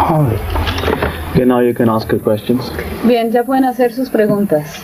Okay, now you can ask your questions. Bien, ya pueden hacer sus preguntas.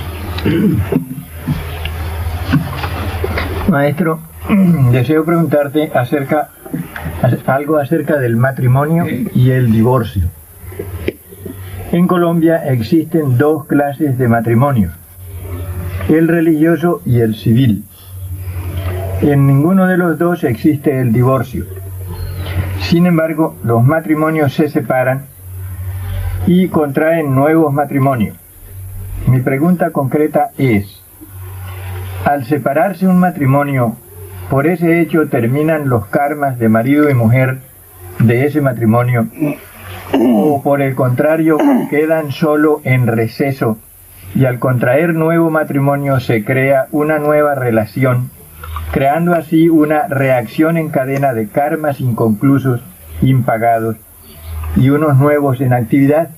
Maestro, deseo preguntarte algo acerca del matrimonio y el divorcio. En Colombia existen dos clases de matrimonios, el religioso y el civil. En ninguno de los dos existe el divorcio. Sin embargo, los matrimonios se separan y contraen nuevos matrimonios. Mi pregunta concreta es: al separarse un matrimonio, ¿por ese hecho terminan los karmas de marido y mujer de ese matrimonio? ¿O por el contrario, quedan solo en receso y al contraer nuevo matrimonio se crea una nueva relación, creando así una reacción en cadena de karmas inconclusos, impagados y unos nuevos en actividad?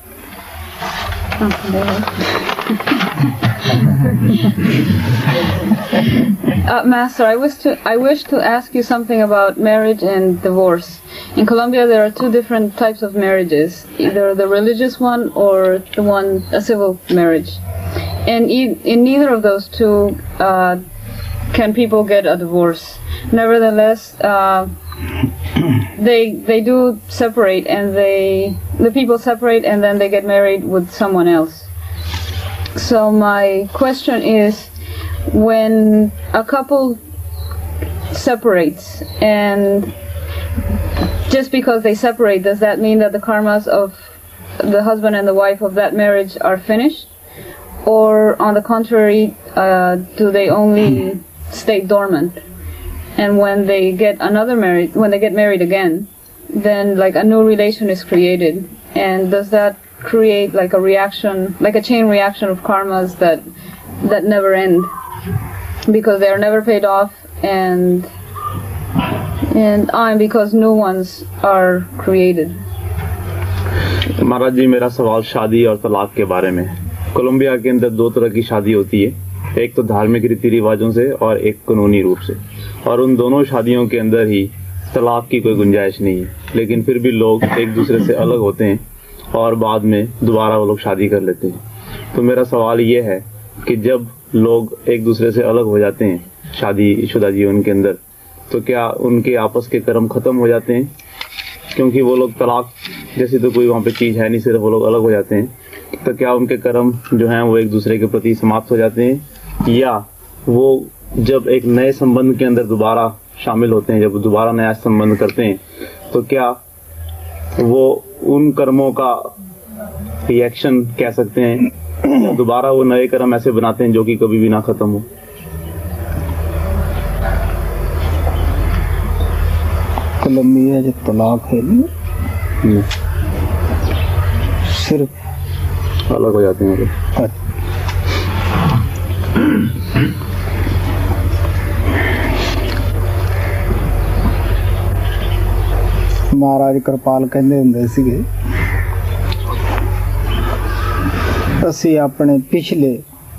Master, I wish to ask you something about marriage and divorce. In Colombia, there are two different types of marriages, either the religious one or a civil marriage. And in neither of those two can people get a divorce. Nevertheless, they do separate, and the people separate, and then they get married with someone else. So my question is, when a couple separates, and just because they separate, does that mean that the karmas of the husband and the wife of that marriage are finished? Or on the contrary, do they only stay dormant? And when they get married again, then like a new relation is created. And does that create like a reaction, like a chain reaction of karmas that never end, because they are never paid off, and because new ones are created? महाराज जी, मेरा सवाल शादी और तलाक के बारे में। कोलंबिया के अंदर दो तरह की शादी होती है, एक तो धार्मिक रीति रिवाजों से और एक कानूनी रूप से, और उन दोनों शादियों के अंदर ही तलाक की कोई गुंजाइश नहीं है। लेकिन फिर भी लोग एक दूसरे से अलग होते हैं और बाद में दोबारा वो लोग शादी कर लेते हैं। तो मेरा सवाल ये है कि जब लोग एक दूसरे से अलग हो जाते हैं शादीशुदा जीवन के अंदर, तो क्या उनके आपस के कर्म खत्म हो जाते हैं? क्योंकि वो लोग तलाक जैसी तो कोई वहाँ पे चीज है नहीं, सिर्फ वो लोग अलग हो जाते हैं, तो क्या उनके कर्म जो हैं वो एक दूसरे के प्रति समाप्त हो जाते हैं, या वो जब एक नए संबंध के अंदर दोबारा शामिल होते हैं, जब दोबारा नया संबंध करते हैं, तो क्या वो उन कर्मों का रिएक्शन कह सकते हैं, दोबारा वो नए कर्म ऐसे बनाते हैं जो कि कभी भी ना खत्म हो? कोलंबिया जो तलाक है सिर्फ अलग हो जाते हैं। महाराज कृपाल कहते हुंदे सीगे, असी अपने पिछले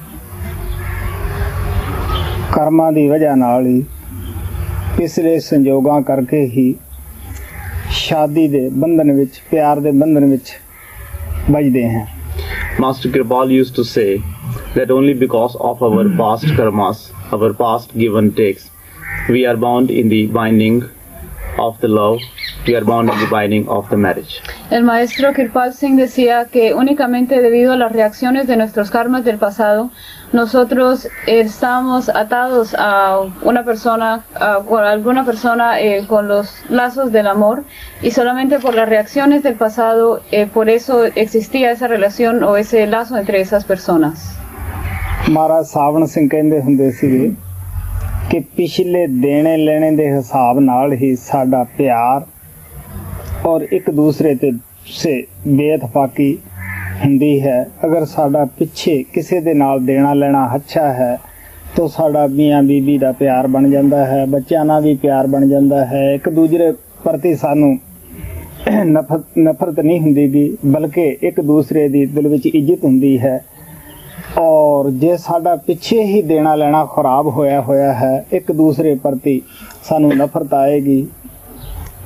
कर्मां दी वजह नाल ही पिछले संजोगां करके ही शादी दे बंधन विच, प्यार दे बंधन विच बजदे हैं। Master Kripal used to say that only because of our past karmas, our past give and takes, we are bound in the binding of the love, we are bound in the binding of the marriage. El maestro Kirpal Singh decía que únicamente debido a las reacciones de nuestros karmas del pasado, nosotros estamos atados a una persona, a alguna persona con los lazos del amor, y solamente por las reacciones del pasado, por eso existía esa relación o ese lazo entre esas personas. महाराज सावन सिंह कहंदे हुंदे सीगे कि पिछले देने लेने दे हिसाब नाल ही साडा प्यार और एक दूसरे ते से बेइतफाकी हुंदी है। अगर साडा पिछे किसी दे नाल देना लेना अच्छा है तो साडा मियां बीबी दा प्यार बन जांदा है, बच्चों नाल भी प्यार बन जांदा है, एक दूसरे प्रति सानू नफरत नहीं हुंदी गी, बल्कि एक दूसरे दी दिल विच इज्जत हुंदी है। और जे साडा पिछे ही देना लेना खराब होया है, एक दूसरे प्रति सानू नफरत आएगी,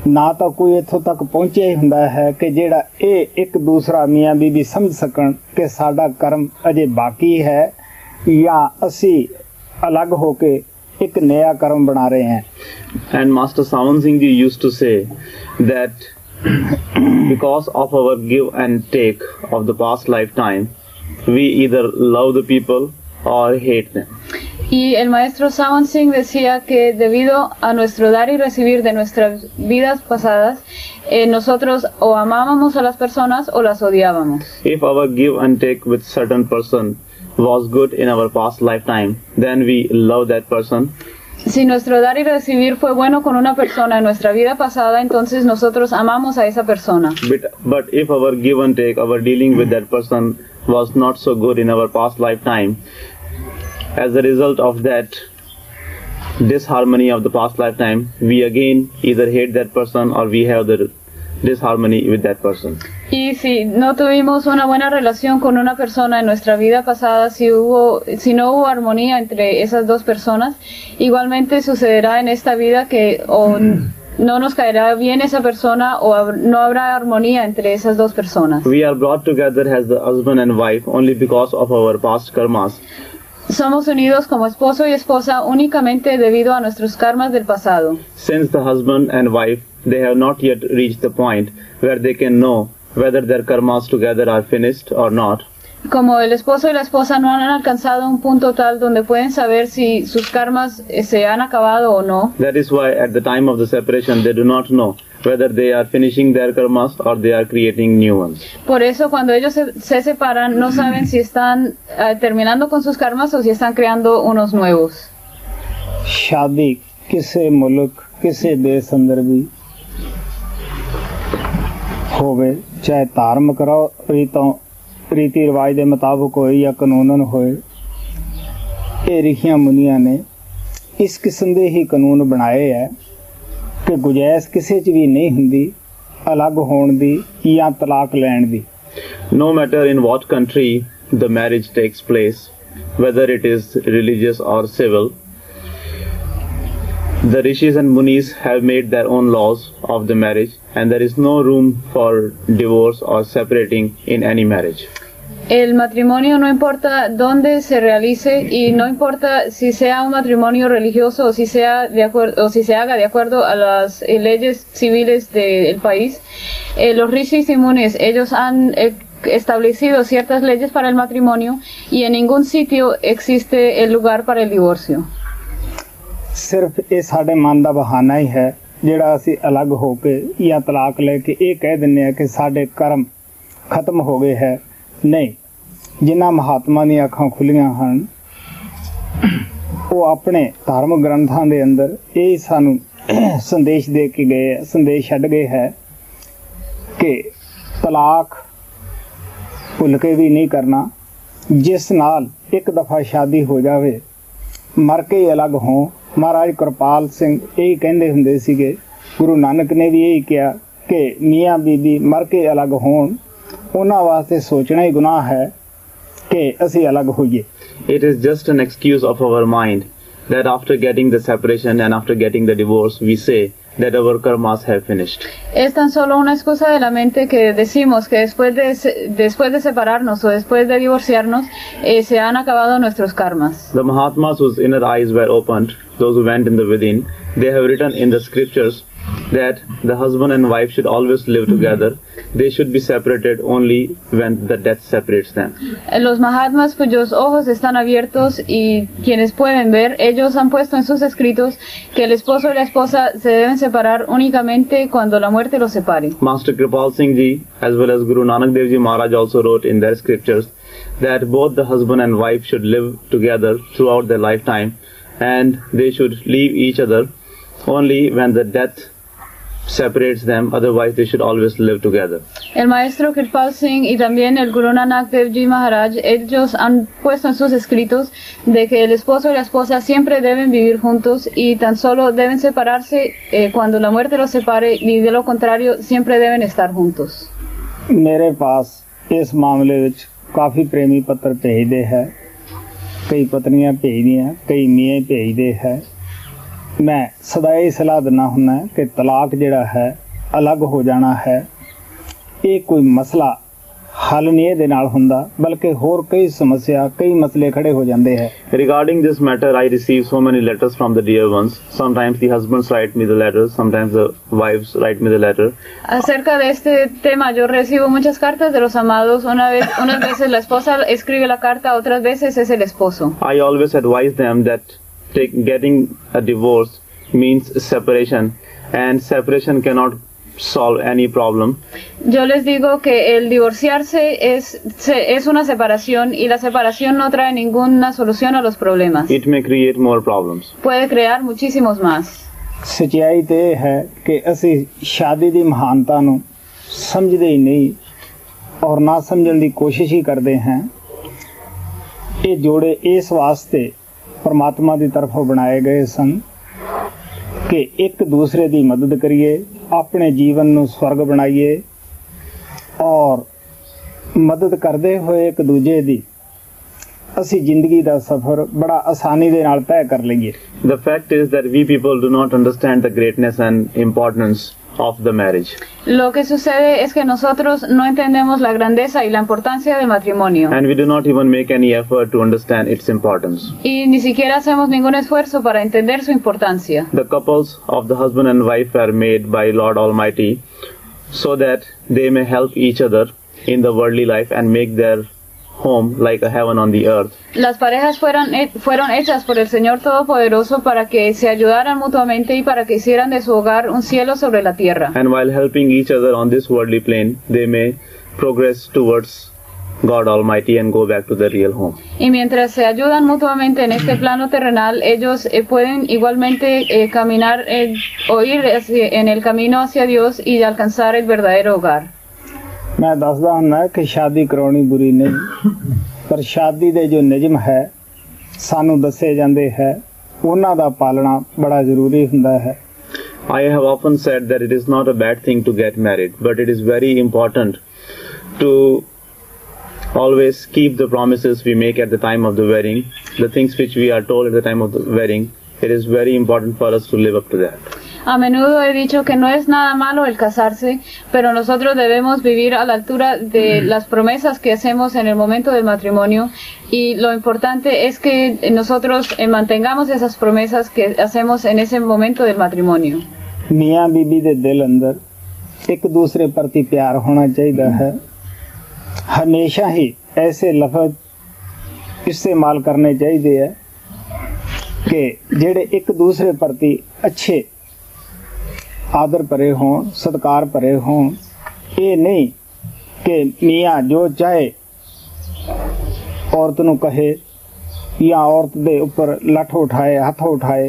ਨਾ ਤਾਂ ਕੋਈ ਇੱਥੋਂ ਤੱਕ ਪਹੁੰਚਿਆ ਹੀ ਹੁੰਦਾ ਹੈ ਕਿ ਜਿਹੜਾ ਇਹ ਇੱਕ ਦੂਸਰਾ ਮੀਆਂ ਬੀਬੀ ਸਮਝ ਸਕਣ ਕਿ ਸਾਡਾ ਕਰਮ ਅਜੇ ਬਾਕੀ ਹੈ ਜਾਂ ਅਸੀਂ ਅਲੱਗ ਹੋ ਕੇ ਇੱਕ ਨया कर्म बना रहे हैं. And Master Sawan Singh ji used to say that because of our give and take of the past lifetime, we either love the people or hate them. Y el maestro Sawan Singh decía que debido a nuestro dar y recibir de nuestras vidas pasadas, nosotros o amábamos a las personas o las odiábamos. If our give and take with certain person was good in our past lifetime, then we love that person. Si nuestro dar y recibir fue bueno con una persona en nuestra vida pasada, entonces nosotros amamos a esa persona. But if our give and take, our dealing with that person was not so good in our past lifetime, as a result of that disharmony of the past lifetime, we again either hate that person or we have the disharmony with that person. Y si no tuvimos una buena relación con una persona en nuestra vida pasada, si no hubo armonía entre esas dos personas, igualmente sucederá en esta vida que o no nos caerá bien esa persona o no habrá armonía entre esas dos personas. We are brought together as the husband and wife only because of our past karmas. Somos unidos como esposo y esposa únicamente debido a nuestros karmas del pasado. Since the husband and wife, they have not yet reached the point where they can know whether their karmas together are finished or not. Como el esposo y la esposa no han alcanzado un punto tal donde pueden saber si sus karmas se han acabado o no. That is why at the time of the separation they do not know whether they are finishing their karmas or they are creating new ones. Por eso cuando ellos se separan no saben si están terminando con sus karmas o si están creando unos nuevos. शादी किसे मुल्क किसे देश अंदर भी होवे चाहे धार्मिक रीति रिवाज के मुताबिक होए या कानूनन होए, ये ऋषियां मुनियां ने इस किस्म के ही कानून बनाए है कि गुजाइश किसी च भी नहीं हुंदी अलग होण दी या तलाक लैण दी. No matter in what country the marriage takes place, whether it is religious or civil, the rishis and munis have made their own laws of the marriage and there is no room for divorce or separating in any marriage. El matrimonio no importa dónde se realice y no importa si sea un matrimonio religioso o si se haga de acuerdo a las leyes civiles del país. Los rishis y munis, ellos han establecido ciertas leyes para el matrimonio y en ningún sitio existe el lugar para el divorcio. सिर्फ ये साडे मन दा बहाना ही है जिहड़ा असी अलग होके या तलाक लेके ये कह दिन्ने कि साडे कर्म खत्म हो गए है. नहीं, जिन्हां महात्मा दी अखां खुलियां हन वो अपने धार्मिक ग्रंथां दे अंदर ये सानू संदेश दे के गए, संदेश छड्ड गए है कि तलाक भुल के भी नहीं करना. जिस नाल एक दफा शादी हो जावे मर के अलग हों. महाराज कृपाल सिंह यही कहते हुंदे सीगे, गुरु नानक ने भी यही किया कि मियाँ बीबी मर के अलग होण, उन्हां वास्ते सोचना ही गुनाह है कि असी अलग होइए. It is just an excuse of our mind that after getting the separation and after getting the divorce we say that our karmas have finished. Es tan solo una excusa de la mente que decimos que después de separarnos o después de divorciarnos se han acabado nuestros karmas. The Mahatmas whose inner eyes were opened, those who went in the within, they have written in the scriptures that the husband and wife should always live together. They should be separated only when the death separates them. Los Mahatmas cuyos ojos están abiertos y quienes pueden ver, ellos han puesto en sus escritos que el esposo y la esposa se deben separar únicamente cuando la muerte los separe. Master Kripal Singh Ji as well as Guru Nanak Dev Ji Maharaj also wrote in their scriptures that both the husband and wife should live together throughout their lifetime and they should leave each other only when the death separates them, otherwise they should always live together. El maestro Kirpal Singh y también el Guru Nanak Dev Ji Maharaj, ellos han puesto en sus escritos de que el esposo y la esposa siempre deben vivir juntos y tan solo deben separarse cuando la muerte los separe y de lo contrario siempre deben estar juntos. मेरे पास इस मामले विच काफ़ी प्रेमी पत्र भेजते हैं, कई पत्नियां भेजदियां, कई मियाँ भेजते हैं मैं सदा ये सलाह दिना हुन्ना कि तलाक जिहड़ा है अलग हो जाना है, ये कोई मसला हल नहीं ਇਹਦੇ ਨਾਲ ਹੁੰਦਾ, बल्कि होर कई समस्या कई मसले खड़े हो जाते हैं. Regarding this matter, I receive so many letters from the dear ones. Sometimes the husbands write me the letters, sometimes the wives write me the letter. Acerca de este tema, yo recibo muchas cartas de los amados. Unas veces la esposa escribe la carta, otras veces es el esposo. I always advise them that getting a divorce means separation, and separation cannot solve any problem. Yo les digo que el divorciarse es una separación y la separación no trae ninguna solución a los problemas. It may create more problems. Puede crear muchísimos más. ਸੱਚਾਈ ਤੇ ਇਹ ਹੈ ਕਿ ਅਸੀਂ ਸ਼ਾਦੀ ਦੀ ਮਹਾਨਤਾ ਨੂੰ ਸਮਝਦੇ ਹੀ ਨਹੀਂ ਔਰ ਨਾ ਸਮਝਣ ਦੀ ਕੋਸ਼ਿਸ਼ ਹੀ ਕਰਦੇ ਹਾਂ. ਇਹ ਜੋੜੇ ਇਸ ਵਾਸਤੇ ਪਰਮਾਤਮਾ ਦੀ ਤਰਫੋਂ ਬਣਾਏ ਗਏ ਸਨ ਕਿ ਇੱਕ ਦੂਸਰੇ ਦੀ ਮਦਦ ਕਰੀਏ, ਆਪਣੇ ਜੀਵਨ ਨੂੰ ਸਵਰਗ ਬਣਾਈਏ ਔਰ ਮਦਦ ਕਰਦੇ ਹੋਏ ਇੱਕ ਦੂਜੇ ਦੀ ਅਸੀਂ ਜ਼ਿੰਦਗੀ ਦਾ ਸਫ਼ਰ ਬੜਾ ਆਸਾਨੀ ਦੇ ਨਾਲ ਤੈਅ ਕਰ ਲਈਏ. The fact is that we people do not understand the greatness and importance of the marriage. Lo que sucede es que nosotros no entendemos la grandeza y la importancia del matrimonio. And we do not even make any effort to understand its importance. Y ni siquiera hacemos ningún esfuerzo para entender su importancia. The couples of the husband and wife are made by Lord Almighty so that they may help each other in the worldly life and make their home like a heaven on the earth. Las parejas fueron hechas por el Señor Todopoderoso para que se ayudaran mutuamente y para que hicieran de su hogar un cielo sobre la tierra. And while helping each other on this worldly plane, they may progress towards God Almighty and go back to their real home. Y mientras se ayudan mutuamente en este plano terrenal, ellos pueden igualmente caminar o ir en el camino hacia Dios y alcanzar el verdadero hogar. मैं दसदा हुन्ना कि शादी कराउणी बुरी नहीं, पर शादी दे जो नियम है सानू दसे जांदे है उन्हां दा पालना बड़ा जरूरी हुंदा है. I have often said that it is not a bad thing to get married, but it is very important to always keep the promises we make at the time of the wedding, the things which we are told at the time of the wedding. It is very important for us to live up to that. A menudo he dicho que no es nada malo el casarse, pero nosotros debemos vivir a la altura de las promesas que hacemos en el momento del matrimonio, y lo importante es que nosotros mantengamos esas promesas que hacemos en ese momento del matrimonio. मियां बीबी दे दिल अंदर एक दूसरे प्रति प्यार होना चाहिए है. हमेशा ही ऐसे लफ्ज इस्तेमाल करने चाहिए है कि जेड़े एक दूसरे प्रति अच्छे आदर भरे हों, सत्कार भरे हों. ये नहीं कि मियाँ जो चाहे औरत नूं कहे या औरत दे ऊपर लठ उठाए, हथ उठाए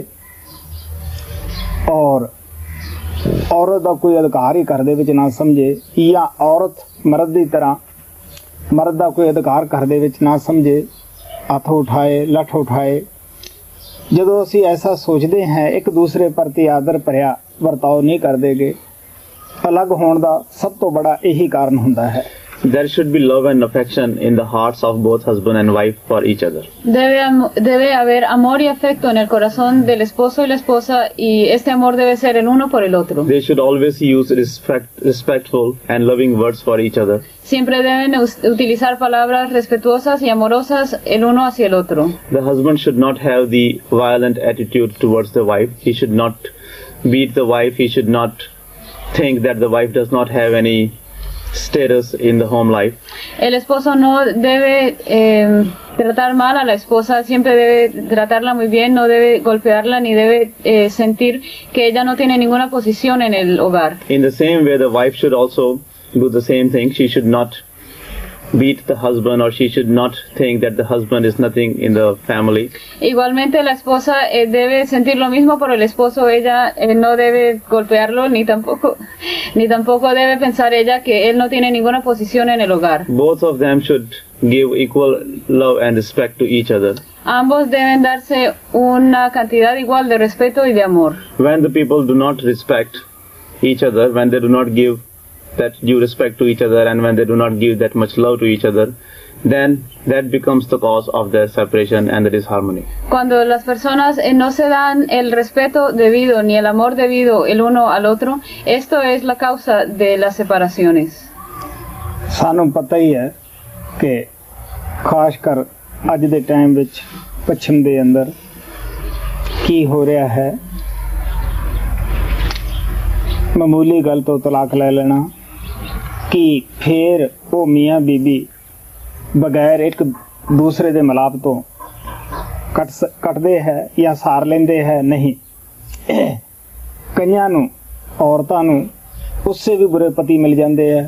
और औरत दा कोई अधिकार ही घर दे विच ना समझे, या औरत मर्द दी तरह मर्द दा कोई अधिकार घर दे विच ना समझे, हथ उठाए, लठ उठाए. ਜਦੋਂ ਅਸੀਂ ਐਸਾ ਸੋਚਦੇ ਹਾਂ ਇੱਕ ਦੂਸਰੇ ਪ੍ਰਤੀ ਆਦਰ ਭਰਿਆ ਵਰਤਾਓ ਨਹੀਂ ਕਰਦੇਗੇ, ਅਲੱਗ ਹੋਣ ਦਾ ਸਭ ਤੋਂ ਬੜਾ ਇਹੀ ਕਾਰਨ ਹੁੰਦਾ ਹੈ. There should be love and affection in the hearts of both husband and wife for each other. Debe haber amor y afecto en el corazón del esposo y la esposa, y este amor debe ser el uno por el otro. They should always use respectful and loving words for each other. Siempre deben utilizar palabras respetuosas y amorosas el uno hacia el otro. The husband should not have the violent attitude towards the wife. He should not beat the wife. He should not think that the wife does not have any status in the home life. El esposo no debe tratar mal a la esposa, siempre debe tratarla muy bien, no debe golpearla ni debe sentir que ella no tiene ninguna posición en el hogar. In the same way, the wife should also do the same thing. She should not beat the husband, or she should not think that the husband is nothing in the family. Igualmente la esposa debe sentir lo mismo por el esposo. Ella no debe golpearlo ni tampoco debe pensar ella que él no tiene ninguna posición en el hogar. Both of them should give equal love and respect to each other. Ambos deben darse una cantidad igual de respeto y de amor. When the people do not respect each other, when they do not give that due respect to each other, and when they do not give that much love to each other, then that becomes the cause of their separation and the disharmony. Cuando las personas no se dan el respeto debido ni el amor debido el uno al otro, esto es la causa de las separaciones. ਸਾਨੂੰ ਪਤਾ ਹੀ ਹੈ ਕਿ ਖਾਸ ਕਰ ਅੱਜ ਦੇ ਟਾਈਮ ਵਿੱਚ ਪੱਛਮ ਦੇ ਅੰਦਰ ਕੀ ਹੋ ਰਿਹਾ ਹੈ। ਮਾਮੂਲੀ ਗੱਲ ਤੋਂ ਤਲਾਕ ਲੈ ਲੈਣਾ ਕਿ ਫਿਰ ਉਹ ਮੀਆਂ ਬੀਬੀ ਬਗੈਰ ਇੱਕ ਦੂਸਰੇ ਦੇ ਮਿਲਾਪ ਤੋਂ ਕੱਟਦੇ ਹੈ ਜਾਂ ਸਾਰ ਲੈਂਦੇ ਹੈ। ਨਹੀਂ, ਕਈਆਂ ਨੂੰ ਔਰਤਾਂ ਨੂੰ ਉਸਸੇ ਵੀ ਬੁਰੇ ਪਤੀ ਮਿਲ ਜਾਂਦੇ ਹੈ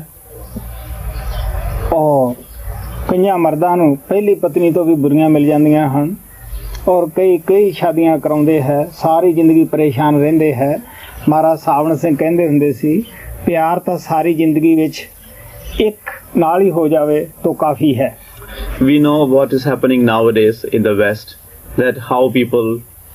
ਔਰ ਕਈਆਂ ਮਰਦਾਂ ਨੂੰ ਪਹਿਲੀ ਪਤਨੀ ਤੋਂ ਵੀ ਬੁਰੀਆਂ ਮਿਲ ਜਾਂਦੀਆਂ ਹਨ ਔਰ ਕਈ ਸ਼ਾਦੀਆਂ ਕਰਾਉਂਦੇ ਹੈ, ਸਾਰੀ ਜ਼ਿੰਦਗੀ ਪਰੇਸ਼ਾਨ ਰਹਿੰਦੇ ਹੈ। ਮਹਾਰਾਜ ਸਾਵਣ ਸਿੰਘ ਕਹਿੰਦੇ ਹੁੰਦੇ ਸੀ ਪਿਆਰ ਤਾਂ ਸਾਰੀ ਜ਼ਿੰਦਗੀ ਵਿੱਚ ਇੱਕ ਨਾਲ ਹੀ ਹੋ ਜਾਵੇ ਤਾਂ ਕਾਫੀ ਹੈ। We know what is happening nowadays in the West, that how people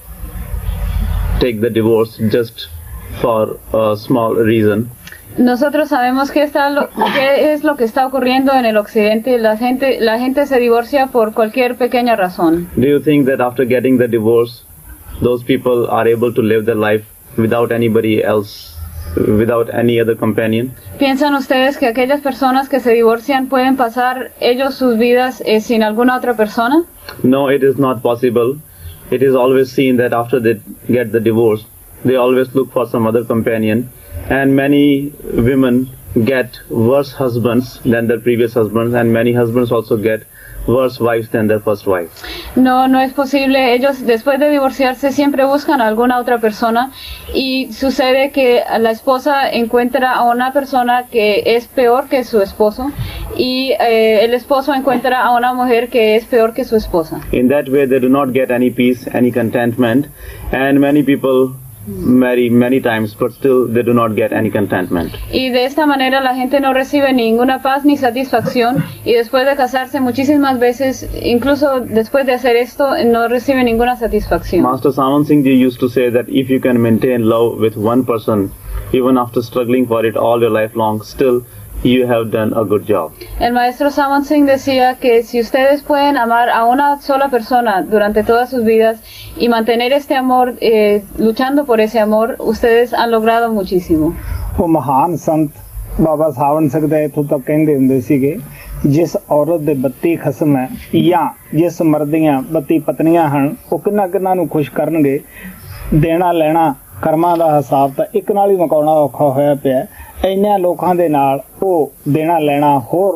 take the divorce just for a small reason. Nosotros sabemos qué es lo que está ocurriendo en el occidente. La gente se divorcia por cualquier pequeña razón. Do you think that after getting the divorce, those people are able to live their life without anybody else, without any other companion? ¿Piensan ustedes que aquellas personas que se divorcian pueden pasar ellos sus vidas sin alguna otra persona? No, it is not possible. It is always seen that after they get the divorce, they always look for some other companion. And many women get worse husbands than their previous husbands, and many husbands also get worse wives than their first wife. No es posible. Ellos después de divorciarse siempre buscan a alguna otra persona y sucede que la esposa encuentra a una persona que es peor que su esposo y el esposo encuentra a una mujer que es peor que su esposa. In that way they do not get any peace, any contentment, and many people marry many times but still they do not get any contentment. Y de esta manera la gente no recibe ninguna paz ni satisfacción y después de casarse muchísimas veces, incluso después de hacer esto, no recibe ninguna satisfacción. Master Sawan Singh Ji used to say that if you can maintain love with one person even after struggling for it all your life long, still you have done a good job. El maestro Sawan Singh decía que si ustedes pueden amar a una sola persona durante todas sus vidas y mantener este amor, luchando por ese amor, ustedes han logrado muchísimo. ਉਹ ਮਹਾਨ ਸੰਤ ਬਾਬਾ ਸਾਵਣ ਸਿੰਘ ਦਾ ਇੱਥੋਂ ਤੱਕ ਕਹਿੰਦੇ ਹੁੰਦੇ ਸੀਗੇ ਜਿਸ ਔਰਤ ਦੇ 32 ਖਸਮ ਹੈ ਜਾਂ ਜਿਸ ਮਰਦ ਦੀਆਂ 32 ਪਤਨੀਆਂ ਹਨ ਉਹ ਕਿੰਨਾ ਨੂੰ ਖੁਸ਼ ਕਰਨਗੇ। ਦੇਣਾ ਲੈਣਾ ਕਰਮਾਂ ਦਾ ਹਿਸਾਬ ਤਾਂ ਇੱਕ ਨਾਲ ਹੀ ਮੁਕਾਉਣਾ ਔਖਾ ਹੋਇਆ ਪਿਆ। ਇੰਨਿਆਂ ਲੋਕਾਂ ਦੇ ਨਾਲ ਉਹ ਦੇਣਾ ਲੈਣਾ ਹੋਰ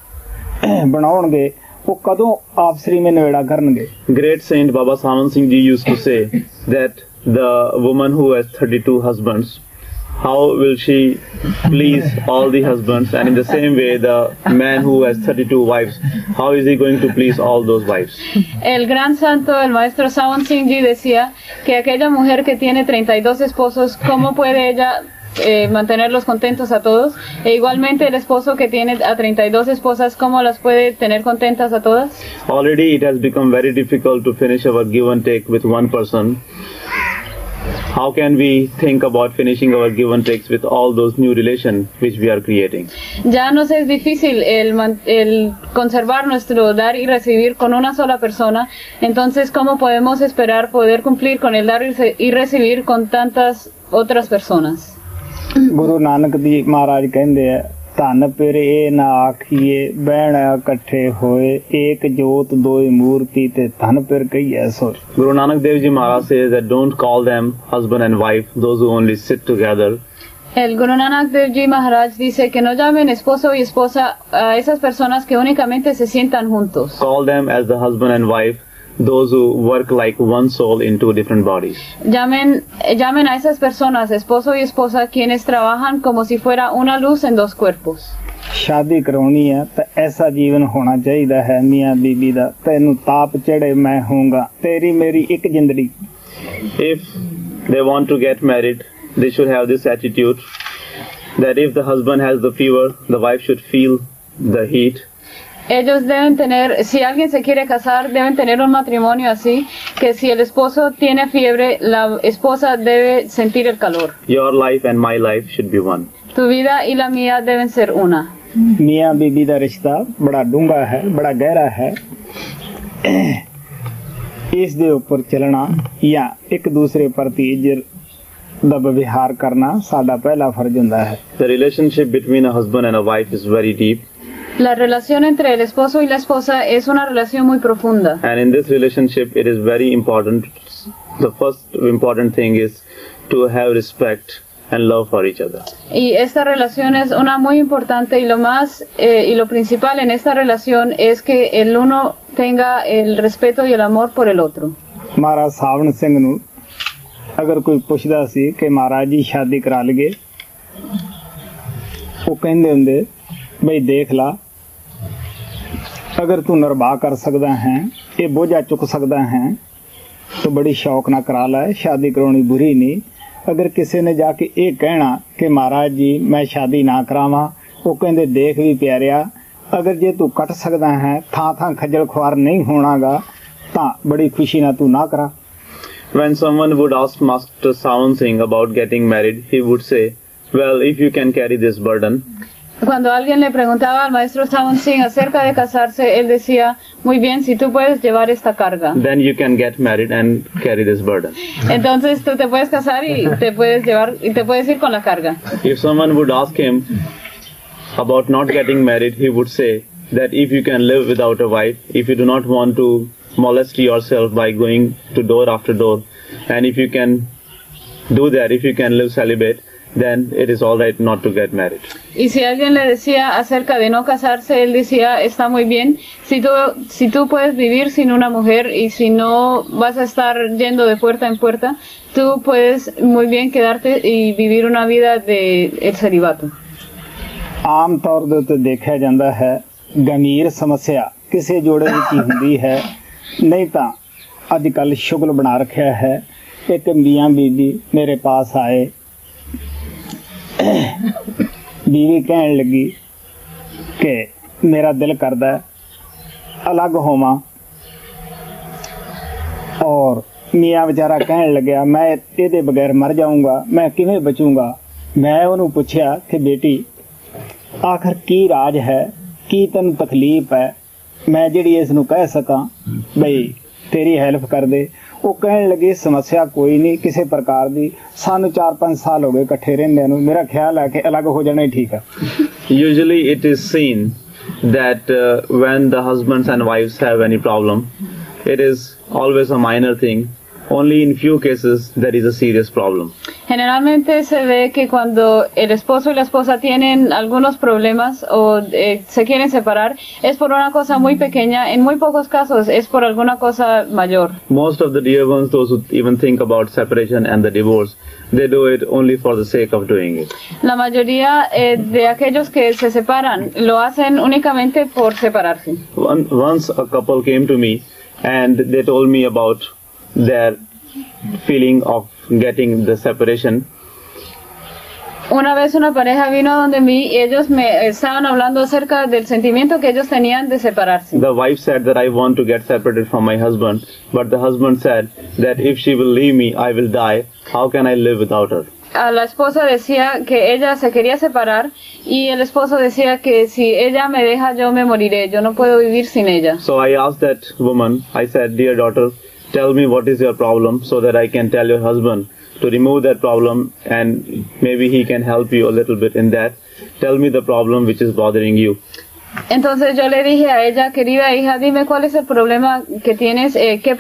ਬਣਾਉਣਗੇ ਉਹ ਕਦੋਂ ਆਪਸਰੀ ਵਿੱਚ ਨਵੇੜਾ ਕਰਨਗੇ। Great Saint Baba Sawan Singh Ji used to say that the woman who has 32 husbands, how will she please all the husbands, and in the same way the man who has 32 wives, how is he going to please all those wives? El gran santo, el maestro Sawan Singh Ji decía que aquella mujer que tiene 32 esposos, ¿cómo puede ella mantenerlos contentos a todos? E igualmente el esposo que tiene a 32 esposas, ¿cómo las puede tener contentas a todas? Already it has become very difficult to finish our give and take with one person. How can we think about finishing our give and takes with all those new relations which we are creating? Ya nos es difícil el conservar nuestro dar y recibir con una sola persona, entonces ¿cómo podemos esperar poder cumplir con el dar y recibir con tantas otras personas? Guru ਨਾਨਕ ਦੀ ਮਹਾਰਾਜ ਕਹਿੰਦੇ ਆ ਧਨ ਪਿਰ ਇਹ ਨਾ ਆਖੀਏ ਬਹਿਣ ਇਕੱਠੇ ਹੋਏ ਏਕ ਜੋਤ ਦੋਏ ਮੂਰਤੀ ਤੇ ਧਨ ਪਿਰ ਕਹੀਏ ਸੋਏ। Guru Nanak Dev Ji Maharaj says that don't call them husband and wife, those who only sit together. El Guru Nanak Dev Ji Maharaj dice que no llamen esposo y esposa a esas personas que únicamente se sientan juntos. Call them as the husband and wife, those who work like one soul in two different bodies. Llamen a esas personas esposo y esposa quienes trabajan como si fuera una luz en dos cuerpos. शादी कराउनी है तो ऐसा जीवन होना चाहिए है मियाँ बीबी दा तेनू ताप चढ़े मैं होऊंगा तेरी मेरी एक जिंदड़ी। If they want to get married, they should have this attitude that if the husband has the fever, the wife should feel the heat. Ellos deben tener, si alguien se quiere casar, deben tener un matrimonio así, que si el esposo tiene fiebre, la esposa debe sentir el calor. Your life and my life should be one. Tu vida y la mía deben ser una. मियाँ बीबी ਦਾ ਰਿਸ਼ਤਾ ਬੜਾ ਡੂੰਘਾ ਹੈ, ਬੜਾ ਗਹਿਰਾ ਹੈ। ਇਸ ਦੇ ਉੱਪਰ ਚੱਲਣਾ ਜਾਂ ਇੱਕ ਦੂਸਰੇ ਪ੍ਰਤੀ ਇੱਜ਼ਤ ਦਾ ਵਿਵਹਾਰ ਕਰਨਾ ਸਾਡਾ ਪਹਿਲਾ ਫਰਜ਼ ਹੁੰਦਾ ਹੈ। The relationship between a husband and a wife is very deep. La relación entre el esposo y la esposa es una relación muy profunda. And in this relationship, it is very important. The first important thing is to have respect and love for each other. Y esta relación es una muy importante y lo más y lo principal en esta relación es que el uno tenga el respeto y el amor por el otro. ਮਹਾਰਾਜ ਸਾਵਣ ਸਿੰਘ ਨੂੰ ਅਗਰ ਕੋਈ ਪੁੱਛਦਾ ਸੀ ਕਿ ਮਹਾਰਾਜ ਜੀ ਸ਼ਾਦੀ ਕਰਾ ਲਈਏ, ਉਹ ਕਹਿੰਦੇ ਹੁੰਦੇ ਬਈ ਦੇਖ ਲਾ, अगर तू निर्वाह कर सकता है, ये बोझा चुक सकता है, तो बड़ी शौक ना करा ला, शादी करानी बुरी नहीं। अगर किसी ने जाके ये कहना कि महाराज जी मैं शादी ना करावा, वो कहते देख भी प्यारिया, अगर जे तू कट सकता है, थां थां खजल खुआर नहीं होनागा, तां बड़ी खुशी ना तू ना करा। When someone would ask Master Sawan Singh about getting married, he would say, well, if you can carry this burden. Cuando alguien le preguntaba al maestro Sawan Singh acerca de casarse, él decía, muy bien, si tú puedes llevar esta carga, then you can get married and carry this burden. Entonces tú te puedes casar y te puedes llevar y te puedes ir con la carga. If someone would ask him about not getting married, he would say that if you can live without a wife, if you do not want to molest yourself by going to door after door, and if you can do that, if you can live celibate, then it is all right not to get married. Y si alguien le decía acerca de no casarse, él decía, está muy bien, si tú puedes vivir sin una mujer y si no vas a estar yendo de puerta en puerta, tú puedes muy bien quedarte y vivir una vida de el celibato. ਆਮ ਤੌਰ ਦੇ ਉੱਤੇ ਦੇਖਿਆ ਜਾਂਦਾ ਹੈ ਗੰਭੀਰ ਸਮੱਸਿਆ ਕਿਸੇ ਜੋੜੇ ਵਿੱਚ ਹੀ ਹੁੰਦੀ ਹੈ, ਨਹੀਂ ਤਾਂ ਅੱਜ ਕੱਲ੍ਹ ਸ਼ੁਗਲ ਬਣਾ ਰੱਖਿਆ ਹੈ। ਇੱਕ ਮੀਆਂ ਬੀਬੀ ਮੇਰੇ ਪਾਸ ਆਏ, बीवी कहन लगी कि मेरा दिल करदा अलग होवां, और मियाँ बेचारा कहन लग्या मैं इहदे बगैर मर जाऊंगा, मैं किवें बचूंगा। मैं उहनूं पुछया कि बेटी आखिर की राज है, की तैनूं तकलीफ है, मैं जिहड़ी इस नूं कह सकां बई तेरी हेल्प कर दे। वो कहने लगे समस्या कोई नहीं किसी प्रकार दी, सानू 4-5 साल हो गए इकट्ठे रहंदे नूं, मेरा ख्याल है कि अलग हो जाना ही ठीक है। Usually it is seen that when the husbands and wives have any problem, it is always a minor thing. Only in few cases there is a serious problem. Generalmente se ve que cuando el esposo y la esposa tienen algunos problemas o se quieren separar, es por una cosa muy pequeña. En muy pocos casos es por alguna cosa mayor. Most of the dear ones, those who even think about separation and the divorce, they do it only for the sake of doing it. La mayoría de aquellos que se separan lo hacen únicamente por separarse. Once a couple came to me and they told me about their feeling of getting the separation. Una vez una pareja vino donde mí y ellos me estaban hablando acerca del sentimiento que ellos tenían de separarse. The wife said that I want to get separated from my husband, but the husband said that if she will leave me, I will die. How can I live without her? A la esposa decía que ella se quería separar y el esposo decía que si ella me deja yo me moriré, yo no puedo vivir sin ella. So I asked that woman, I said, dear daughter, tell me what is your problem so that I can tell your husband to remove that problem and maybe he can help you a little bit in that. Tell me the problem which is bothering you. Entonces yo le dije a ella, querida hija, dime cuál es el problema que tienes,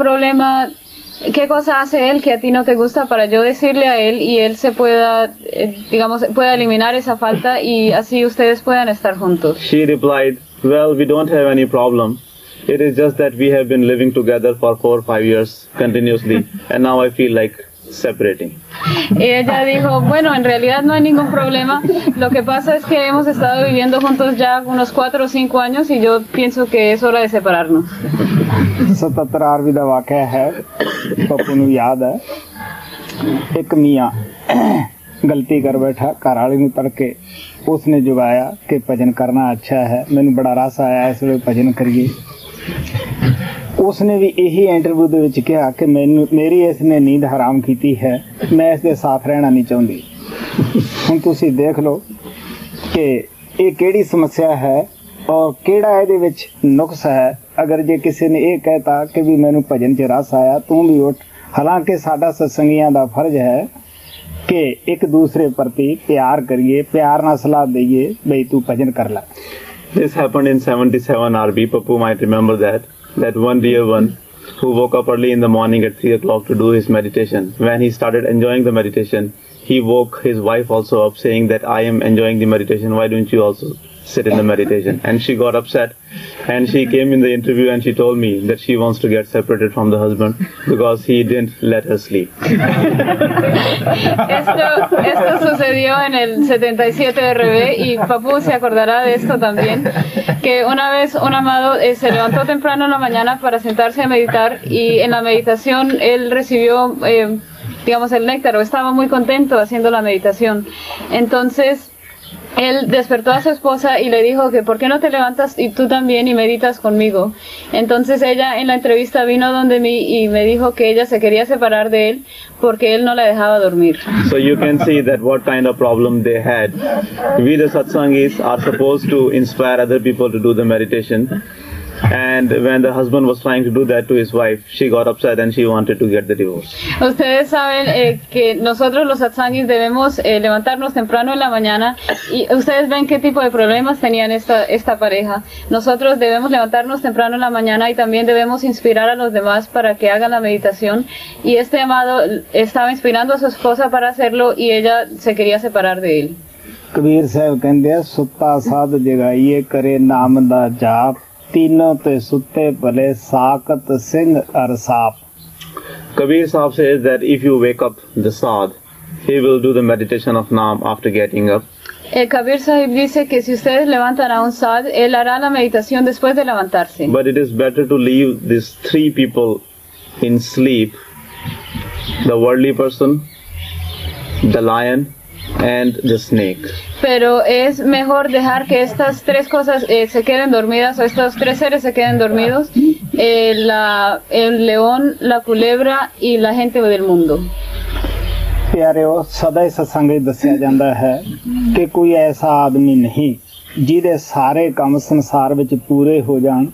qué cosa hace él que a ti no te gusta para yo decirle a él y él se pueda, pueda eliminar esa falta y así ustedes puedan estar juntos. She replied, well, we don't have any problem. It is just that we have been living together for 4 or 5 years continuously and now I feel like separating. Y ella dijo, bueno, en realidad no hay ningún problema. Lo que pasa es que hemos estado viviendo juntos ya unos 4 o 5 años y yo pienso que es hora de separarnos. 77 ਦਾ ਵਾਕਿਆ ਹੈ, ਪੱਪੂ ਨੂੰ ਯਾਦ ਹੈ। ਇੱਕ ਮੀਆਂ गलती कर बैठा, घर वाले ਨੂੰ तड़के उसने जगाया कि भजन करना अच्छा है, मैनू बड़ा रस आया इस वे भजन करिए। उसने भी यही इंटरव्यू ਦੇ ਵਿੱਚ ਕਿਹਾ कि मेरी इसने नींद हराम की है, मैं इसके साथ रहना नहीं चाहती। ਹੁਣ ਤੁਸੀਂ देख लो ਕਿ ਇਹ ਕਿਹੜੀ ਸਮੱਸਿਆ ਹੈ ਔਰ ਕਿਹੜਾ ਇਹਦੇ ਵਿੱਚ ਨੁਕਸ ਹੈ। ਅਗਰ ਜੇ ਕਿਸੇ ਨੇ ਇਹ ਕਹਿਤਾ ਕਿ ਵੀ ਮੈਨੂੰ ਭਜਨ 'ਚ ਰਸ ਆਇਆ, ਤੂੰ ਵੀ ਉੱਠ। ਹਾਲਾਂਕਿ ਸਾਡਾ ਸਤਸੰਗੀਆਂ ਦਾ ਫਰਜ਼ ਹੈ ਕਿ ਇੱਕ ਦੂਸਰੇ ਪ੍ਰਤੀ ਪਿਆਰ ਕਰੀਏ, ਪਿਆਰ ਨਾਲ ਸਲਾਹ ਦਈਏ ਬਈ ਤੂੰ ਭਜਨ ਕਰ ਲੈ। This happened in 77 RB. Papu might remember that one dear one who woke up early in the morning at 3 o'clock to do his meditation. When he started enjoying the meditation, he woke his wife also up saying that I am enjoying the meditation, why don't you also sit in the meditation? And she got upset and she came in the interview and she told me that she wants to get separated from the husband because he didn't let her sleep. Esto sucedió en el 77 RB y Papu se acordará de esto también, que una vez un amado se levantó temprano en la mañana para sentarse a meditar y en la meditación él recibió digamos el néctar, o estaba muy contento haciendo la meditación. Entonces él despertó a su esposa y le dijo que ¿por qué no te levantas y tú también y meditas conmigo? Entonces ella en la entrevista vino donde mí y me dijo que ella se quería separar de él porque él no la dejaba dormir. So you can see that what kind of problem they had. We the satsangis are supposed to inspire other people to do the meditation. And when the husband was trying to do that to his wife, she got upset and she wanted to get the divorce. Ustedes saben que nosotros los satsangis debemos levantarnos temprano en la mañana y ustedes ven qué tipo de problemas tenían esta pareja. Nosotros debemos levantarnos temprano en la mañana y también debemos inspirar a los demás para que hagan la meditación, y este amado estaba inspirando a su esposa para hacerlo y ella se quería separar de él. Kabir ਸਾਹਿਬ ਕਹਿੰਦੇ ਆ, ਸੁੱਤਾ ਸਾਧ ਜਗਾਈਏ ਕਰੇ ਨਾਮ ਦਾ ਜਾਪ, तीनों ते सुते भले साकत सिंह अर साप. Kabir Sahib says that if you wake up the Saad, he will do the meditation of Naam after getting up. Kabir Sahib dice que si ustedes levantan a un Saad, él hará la meditación después de levantarse. But it is better to leave these three people in sleep: the worldly person, the lion, and the snake. Pero es mejor dejar que estas tres cosas se queden dormidas, o estos tres seres se queden dormidos, el león, la culebra y la gente del mundo. ਪਿਆਰਿਓ, ਸਦਾ ਹੀ ਸਤਸੰਗ ਵਿੱਚ ਦੱਸਿਆ ਜਾਂਦਾ ਹੈ ਕਿ ਕੋਈ ਐਸਾ ਆਦਮੀ ਨਹੀਂ ਜਿਹਦੇ ਸਾਰੇ ਕੰਮ ਸੰਸਾਰ ਵਿੱਚ ਪੂਰੇ ਹੋ ਜਾਣ